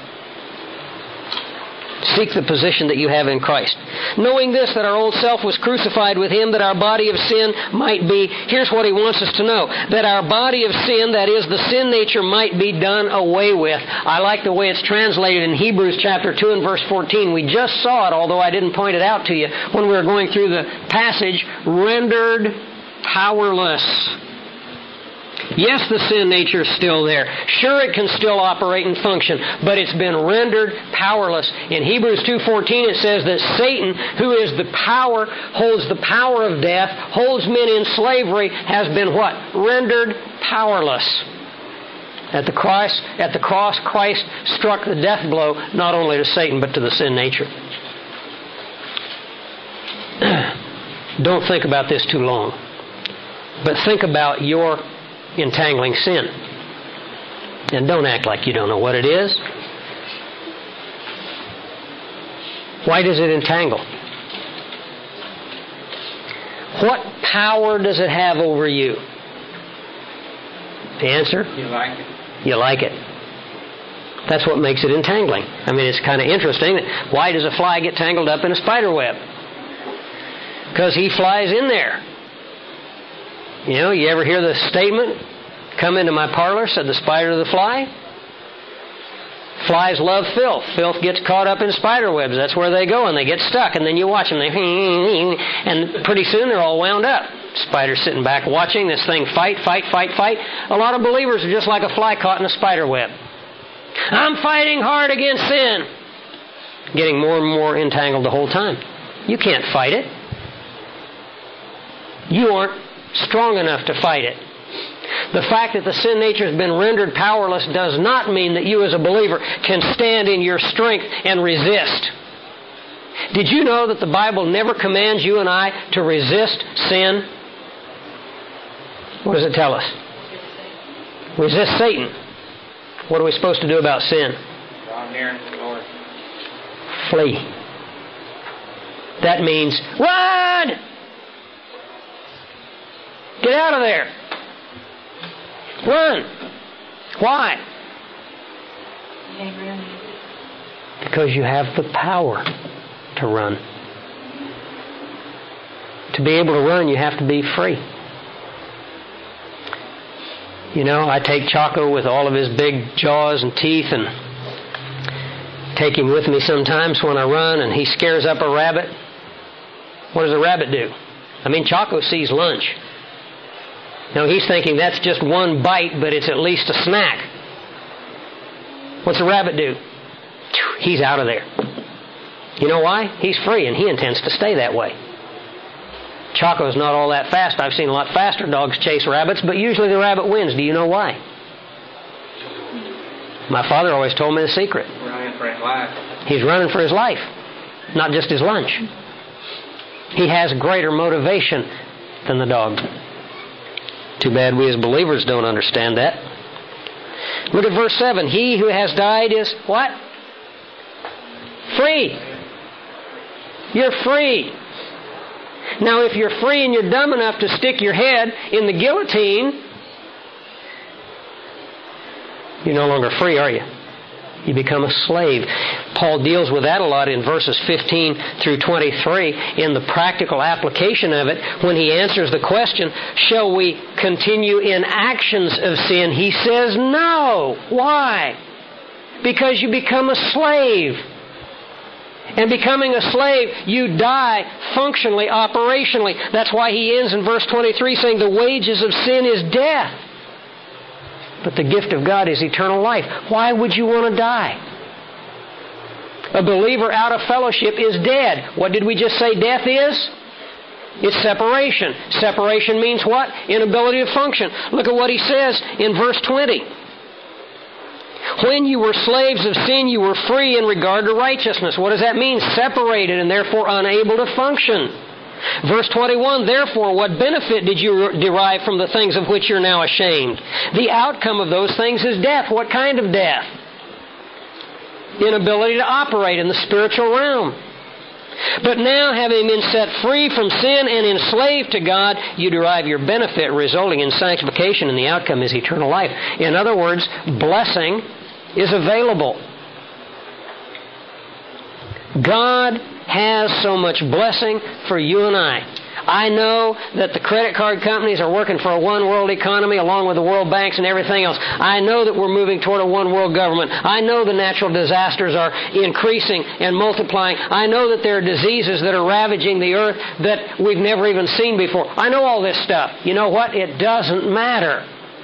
Speaker 1: Seek the position that you have in Christ. Knowing this, that our old self was crucified with Him, that our body of sin might be, here's what he wants us to know, that our body of sin, that is, the sin nature, might be done away with. I like the way it's translated in Hebrews chapter 2 and verse 14. We just saw it, although I didn't point it out to you, when we were going through the passage, rendered powerless. Yes, the sin nature is still there. Sure, it can still operate and function, but it's been rendered powerless. In Hebrews 2:14 it says that Satan, who is the power, holds the power of death, holds men in slavery, has been what? Rendered powerless. At the cross, Christ struck the death blow not only to Satan but to the sin nature. Don't think about this too long, but think about your entangling sin. And don't act like you don't know what it is. Why does it entangle? What power does it have over you? The answer?
Speaker 2: You like it.
Speaker 1: You like it. That's what makes it entangling. I mean, it's kind of interesting. Why does a fly get tangled up in a spider web? Because he flies in there. You know, you ever hear the statement, come into my parlor, said the spider to the fly? Flies love filth. Filth gets caught up in spider webs. That's where they go, and they get stuck, and then you watch them. And pretty soon they're all wound up. Spider's sitting back watching this thing fight. A lot of believers are just like a fly caught in a spider web. I'm fighting hard against sin. Getting more and more entangled the whole time. You can't fight it. You aren't strong enough to fight it. The fact that the sin nature has been rendered powerless does not mean that you as a believer can stand in your strength and resist. Did you know that the Bible never commands you and I to resist sin? What does it tell us? Resist Satan. What are we supposed to do about sin?
Speaker 2: Draw near to the Lord.
Speaker 1: Flee. That means run! Get out of there. Run. Why? Because you have the power to run. To be able to run, you have to be free. You know, I take Chaco with all of his big jaws and teeth and take him with me sometimes when I run, and he scares up a rabbit. What does a rabbit do? I mean, Chaco sees lunch. Now, he's thinking that's just one bite, but it's at least a snack. What's a rabbit do? He's out of there. You know why? He's free, and he intends to stay that way. Choco's not all that fast. I've seen a lot faster dogs chase rabbits, but usually the rabbit wins. Do you know why? My father always told me the secret.
Speaker 2: Running for his life.
Speaker 1: He's running for his life, not just his lunch. He has greater motivation than the dog. Too bad we as believers don't understand that. Look at verse 7. He who has died is what? Free. You're free. Now, if you're free and you're dumb enough to stick your head in the guillotine, you're no longer free, are you? You become a slave. Paul deals with that a lot in verses 15 through 23 in the practical application of it when he answers the question, shall we continue in actions of sin? He says no. Why? Because you become a slave. And becoming a slave, you die functionally, operationally. That's why he ends in verse 23 saying the wages of sin is death. But the gift of God is eternal life. Why would you want to die? A believer out of fellowship is dead. What did we just say death is? It's separation. Separation means what? Inability to function. Look at what he says in verse 20. When you were slaves of sin, you were free in regard to righteousness. What does that mean? Separated and therefore unable to function. Verse 21, therefore, what benefit did you derive from the things of which you're now ashamed? The outcome of those things is death. What kind of death? Inability to operate in the spiritual realm. But now, having been set free from sin and enslaved to God, you derive your benefit resulting in sanctification, and the outcome is eternal life. In other words, blessing is available. God has so much blessing for you and I. I know that the credit card companies are working for a one-world economy along with the world banks and everything else. I know that we're moving toward a one-world government. I know the natural disasters are increasing and multiplying. I know that there are diseases that are ravaging the earth that we've never even seen before. I know all this stuff. You know what? It doesn't matter.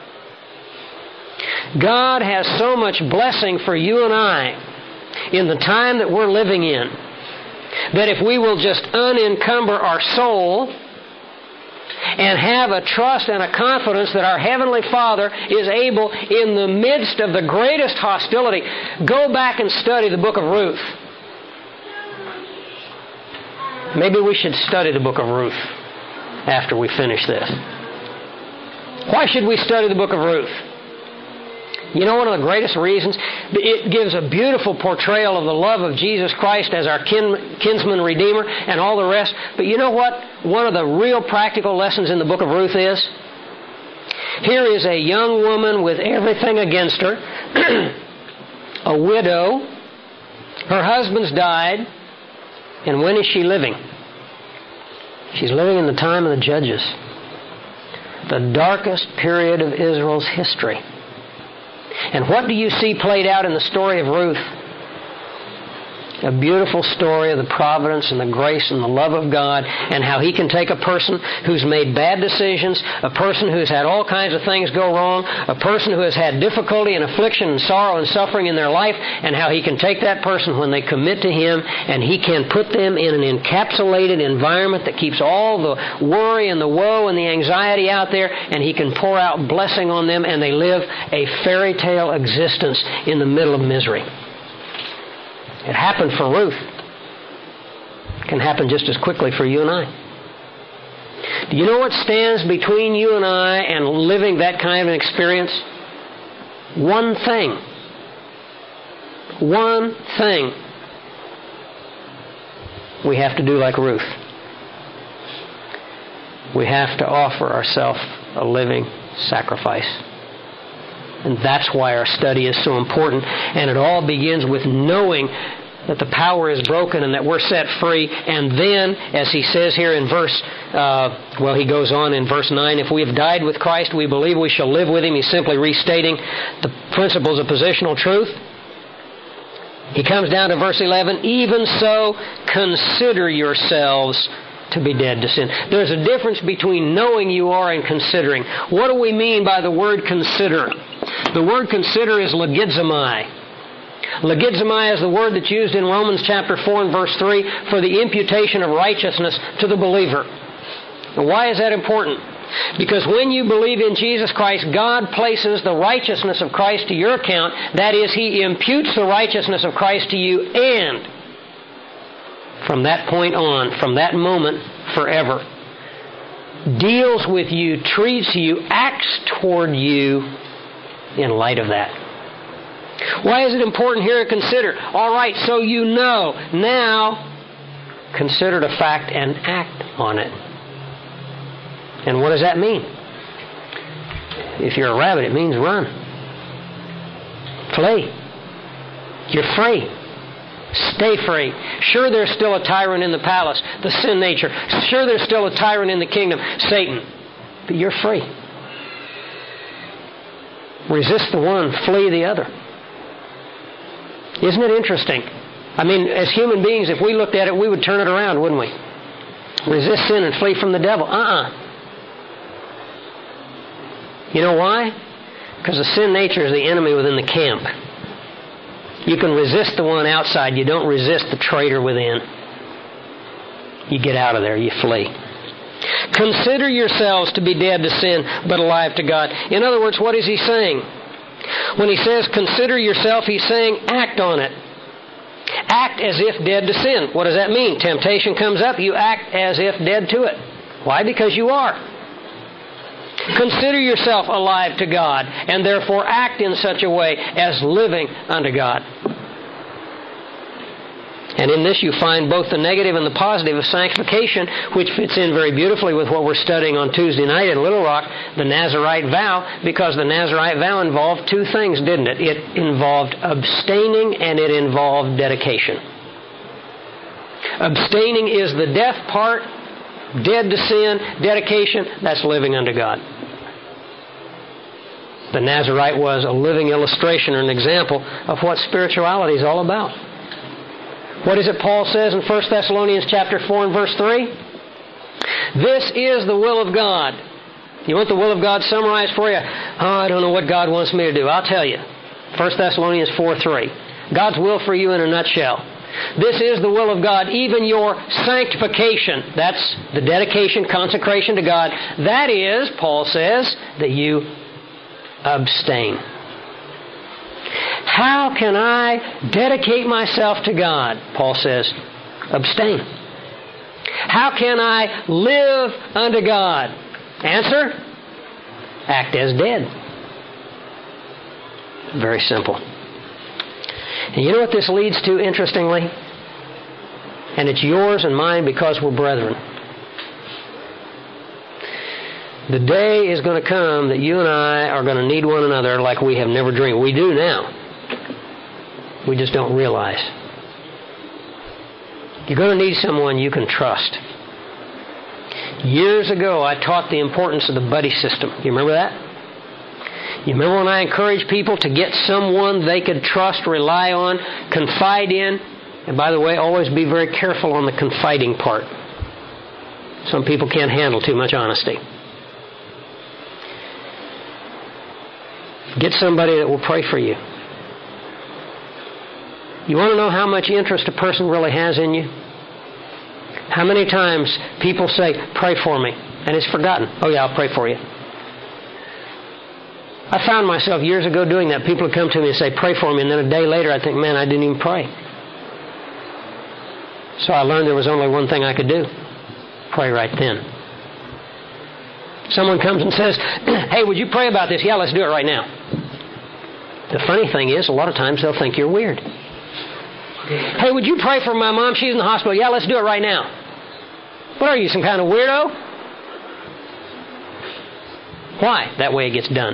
Speaker 1: God has so much blessing for you and I in the time that we're living in, that if we will just unencumber our soul and have a trust and a confidence that our Heavenly Father is able, in the midst of the greatest hostility, go back and study the book of Ruth. Maybe we should study the book of Ruth after we finish this. Why should we study the book of Ruth? You know, one of the greatest reasons, it gives a beautiful portrayal of the love of Jesus Christ as our kinsman redeemer and all the rest. But you know what one of the real practical lessons in the book of Ruth is? Here is a young woman with everything against her, a widow, her husband's died, and when is she living? She's living in the time of the Judges, the darkest period of Israel's history. And what do you see played out in the story of Ruth? A beautiful story of the providence and the grace and the love of God, and how He can take a person who's made bad decisions, a person who's had all kinds of things go wrong, a person who has had difficulty and affliction and sorrow and suffering in their life, and how He can take that person when they commit to Him, and He can put them in an encapsulated environment that keeps all the worry and the woe and the anxiety out there, and He can pour out blessing on them, and they live a fairy tale existence in the middle of misery. It happened for Ruth. It can happen just as quickly for you and I. Do you know what stands between you and I and living that kind of an experience? One thing. One thing. We have to do like Ruth. We have to offer ourselves a living sacrifice. And that's why our study is so important. And it all begins with knowing that the power is broken and that we're set free. And then, as he says here in he goes on in verse 9, if we have died with Christ, we believe we shall live with Him. He's simply restating the principles of positional truth. He comes down to verse 11, even so, consider yourselves to be dead to sin. There's a difference between knowing you are and considering. What do we mean by the word consider? The word consider is logizomai. Logizomai is the word that's used in Romans chapter 4 and verse 3 for the imputation of righteousness to the believer. And why is that important? Because when you believe in Jesus Christ, God places the righteousness of Christ to your account. That is, He imputes the righteousness of Christ to you, and from that point on, from that moment, forever, deals with you, treats you, acts toward you in light of that. Why is it important here to consider? All right, so you know. Now, consider the fact and act on it. And what does that mean? If you're a rabbit, it means run. Flee. You're free. Stay free. Sure, there's still a tyrant in the palace, the sin nature. Sure, there's still a tyrant in the kingdom, Satan. But you're free. Resist the one, flee the other. Isn't it interesting? I mean, as human beings, if we looked at it, we would turn it around, wouldn't we? Resist sin and flee from the devil. You know why? Because the sin nature is the enemy within the camp. You can resist the one outside. You don't resist the traitor within. You get out of there. You flee. Consider yourselves to be dead to sin, but alive to God. In other words, what is he saying? When he says, consider yourself, he's saying, act on it. Act as if dead to sin. What does that mean? Temptation comes up, you act as if dead to it. Why? Because you are. Consider yourself alive to God, and therefore act in such a way as living unto God. And in this you find both the negative and the positive of sanctification, which fits in very beautifully with what we're studying on Tuesday night in Little Rock, the Nazirite vow, because the Nazirite vow involved two things, didn't it? It involved abstaining and it involved dedication. Abstaining is the death part, dead to sin, dedication, that's living unto God. The Nazirite was a living illustration or an example of what spirituality is all about. What is it Paul says in 1 Thessalonians chapter 4 and verse 3? This is the will of God. You want the will of God summarized for you? Oh, I don't know what God wants me to do. I'll tell you. 1 Thessalonians 4:3. God's will for you in a nutshell. This is the will of God, even your sanctification. That's the dedication, consecration to God. That is, Paul says, that you abstain. How can I dedicate myself to God? Paul says, abstain. How can I live unto God? Answer, act as dead. Very simple. And you know what this leads to, interestingly? And it's yours and mine because we're brethren. The day is going to come that you and I are going to need one another like we have never dreamed. We do now. We just don't realize. You're going to need someone you can trust. Years ago, I taught the importance of the buddy system. You remember that? You remember when I encouraged people to get someone they could trust, rely on, confide in? And by the way, always be very careful on the confiding part. Some people can't handle too much honesty. Get somebody that will pray for you. You want to know how much interest a person really has in you? How many times people say, pray for me, and it's forgotten. Oh yeah, I'll pray for you. I found myself years ago doing that. People would come to me and say, pray for me, and then a day later I think, man, I didn't even pray. So I learned there was only one thing I could do. Pray right then. Someone comes and says, hey, would you pray about this? Yeah, let's do it right now. The funny thing is, a lot of times they'll think you're weird. Hey, would you pray for my mom? She's in the hospital. Yeah, let's do it right now. What are you, some kind of weirdo? Why? That way it gets done.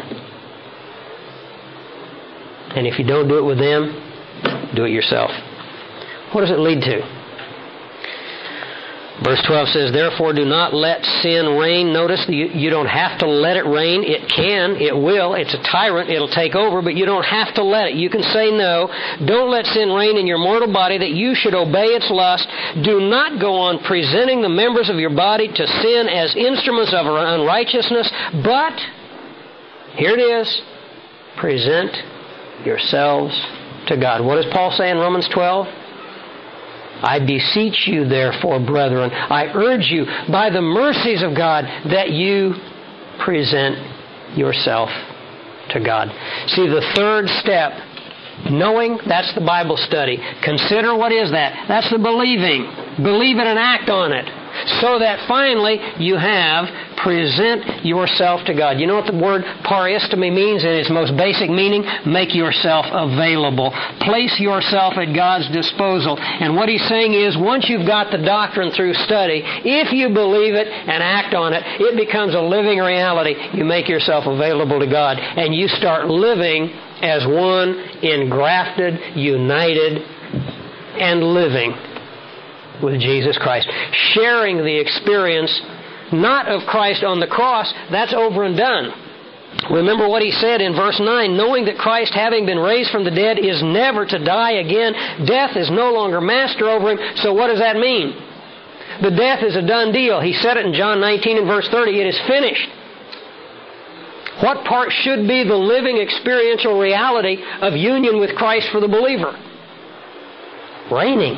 Speaker 1: And if you don't do it with them, do it yourself. What does it lead to? Verse 12 says, therefore do not let sin reign. Notice, you don't have to let it reign. It can, it will. It's a tyrant. It'll take over, but you don't have to let it. You can say no. Don't let sin reign in your mortal body that you should obey its lust. Do not go on presenting the members of your body to sin as instruments of unrighteousness, but, here it is, present yourselves to God. What does Paul say in Romans 12? I beseech you, therefore, brethren, I urge you by the mercies of God that you present yourself to God. See, the third step, knowing, that's the Bible study. Consider, what is that? That's the believing. Believe it and act on it. So that finally you have present yourself to God. You know what the word paristemi means in its most basic meaning? Make yourself available. Place yourself at God's disposal. And what he's saying is, once you've got the doctrine through study, if you believe it and act on it, it becomes a living reality. You make yourself available to God, and you start living as one engrafted, united, and living with Jesus Christ. Sharing the experience not of Christ on the cross, that's over and done. Remember what he said in verse 9, knowing that Christ, having been raised from the dead, is never to die again. Death is no longer master over him. So what does that mean? The death is a done deal. He said it in John 19 and verse 30, it is finished. What part should be the living experiential reality of union with Christ for the believer? Reigning.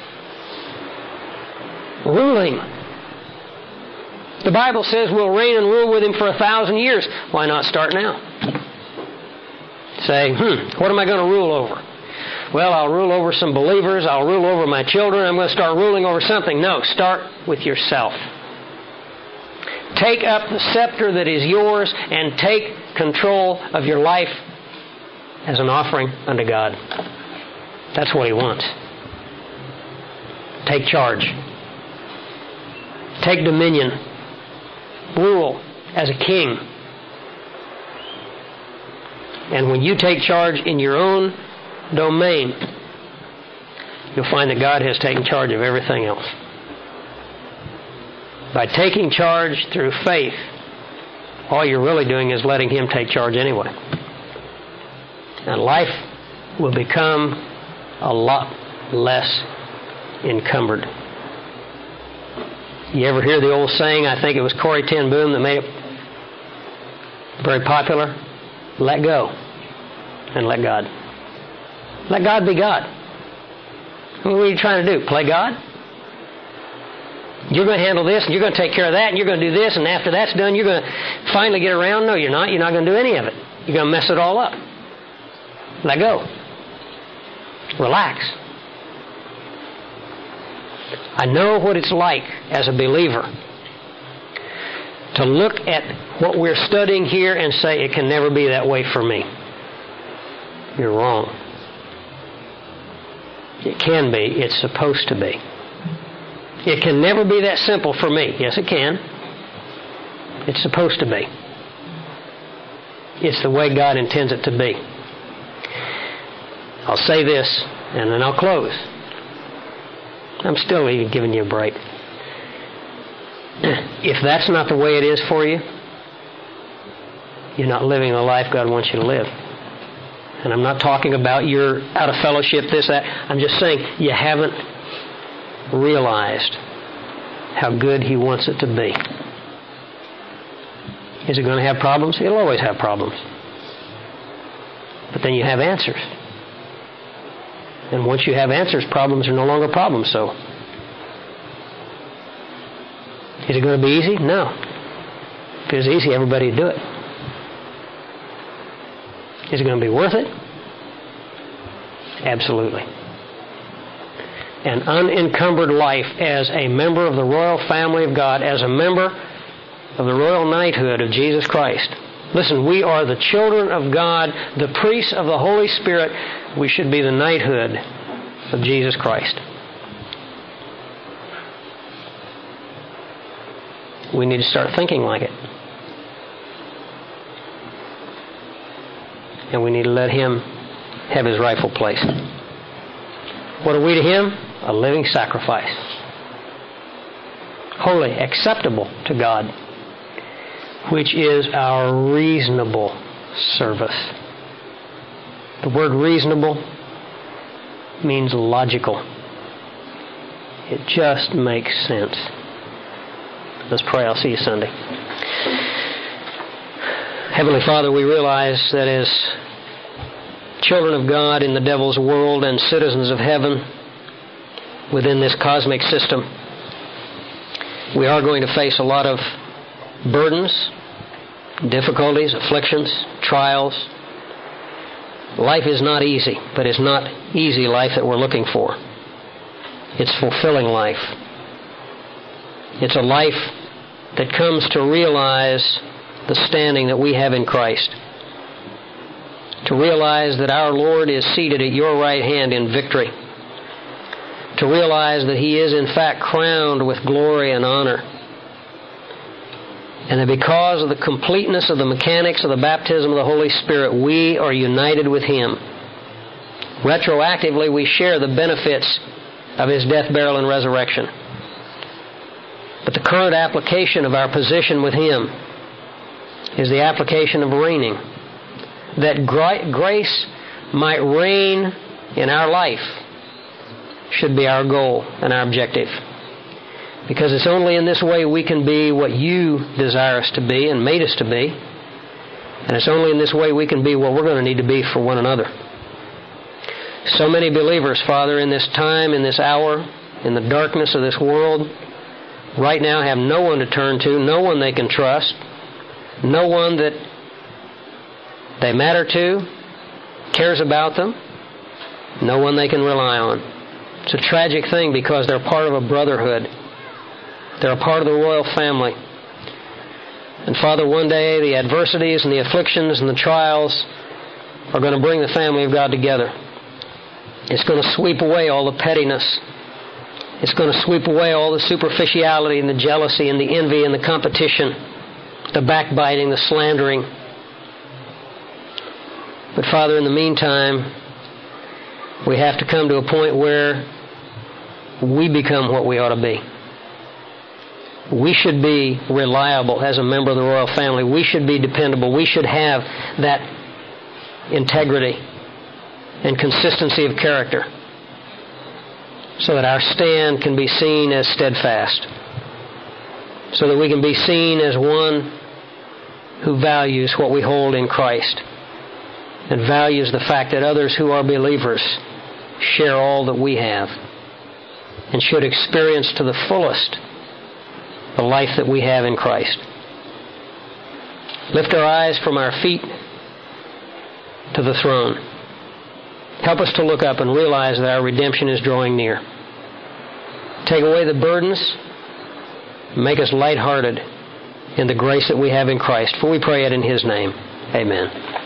Speaker 1: Ruling. The Bible says we'll reign and rule with him for 1,000 years. Why not start now? Say, what am I going to rule over? Well, I'll rule over some believers. I'll rule over my children. I'm going to start ruling over something. No, start with yourself. Take up the scepter that is yours and take control of your life as an offering unto God. That's what he wants. Take charge. Take dominion. Rule as a king. And when you take charge in your own domain, you'll find that God has taken charge of everything else. By taking charge through faith, all you're really doing is letting him take charge anyway. And life will become a lot less encumbered. You ever hear the old saying, I think it was Corrie ten Boom that made it very popular? Let go and let God. Let God be God. What are you trying to do? Play God? You're going to handle this, and you're going to take care of that, and you're going to do this, and after that's done, you're going to finally get around. No, you're not. You're not going to do any of it. You're going to mess it all up. Let go. Relax. I know what it's like as a believer to look at what we're studying here and say, it can never be that way for me. You're wrong. It can be. It's supposed to be. It can never be that simple for me. Yes, it can. It's supposed to be. It's the way God intends it to be. I'll say this, and then I'll close. I'm still even giving you a break. If that's not the way it is for you, you're not living the life God wants you to live. And I'm not talking about you're out of fellowship, this, that. I'm just saying you haven't realized how good he wants it to be. Is it going to have problems? It'll always have problems. But then you have answers. And once you have answers, problems are no longer problems. So, is it going to be easy? No. If it was easy, everybody would do it. Is it going to be worth it? Absolutely. An unencumbered life as a member of the royal family of God, as a member of the royal knighthood of Jesus Christ. Listen, we are the children of God, the priests of the Holy Spirit. We should be the knighthood of Jesus Christ. We need to start thinking like it. And we need to let him have his rightful place. What are we to him? A living sacrifice. Holy, acceptable to God, which is our reasonable service. The word reasonable means logical. It just makes sense. Let's pray. I'll see you Sunday. Heavenly Father, we realize that as children of God in the devil's world and citizens of heaven within this cosmic system, we are going to face a lot of burdens, difficulties, afflictions, trials. Life is not easy, but it's not easy life that we're looking for. It's fulfilling life. It's a life that comes to realize the standing that we have in Christ. To realize that our Lord is seated at your right hand in victory. To realize that He is in fact crowned with glory and honor. And that because of the completeness of the mechanics of the baptism of the Holy Spirit, we are united with Him. Retroactively, we share the benefits of His death, burial, and resurrection. But the current application of our position with Him is the application of reigning. That grace might reign in our life should be our goal and our objective. Because it's only in this way we can be what You desire us to be and made us to be. And it's only in this way we can be what we're going to need to be for one another. So many believers, Father, in this time, in this hour, in the darkness of this world, right now have no one to turn to, no one they can trust, no one that they matter to, cares about them, no one they can rely on. It's a tragic thing because they're part of a brotherhood. They're a part of the royal family. And Father, one day the adversities and the afflictions and the trials are going to bring the family of God together. It's going to sweep away all the pettiness. It's going to sweep away all the superficiality and the jealousy and the envy and the competition, the backbiting, the slandering. But Father, in the meantime, we have to come to a point where we become what we ought to be. We should be reliable as a member of the royal family. We should be dependable. We should have that integrity and consistency of character so that our stand can be seen as steadfast, so that we can be seen as one who values what we hold in Christ and values the fact that others who are believers share all that we have and should experience to the fullest the life that we have in Christ. Lift our eyes from our feet to the throne. Help us to look up and realize that our redemption is drawing near. Take away the burdens. Make us lighthearted in the grace that we have in Christ. For we pray it in His name. Amen.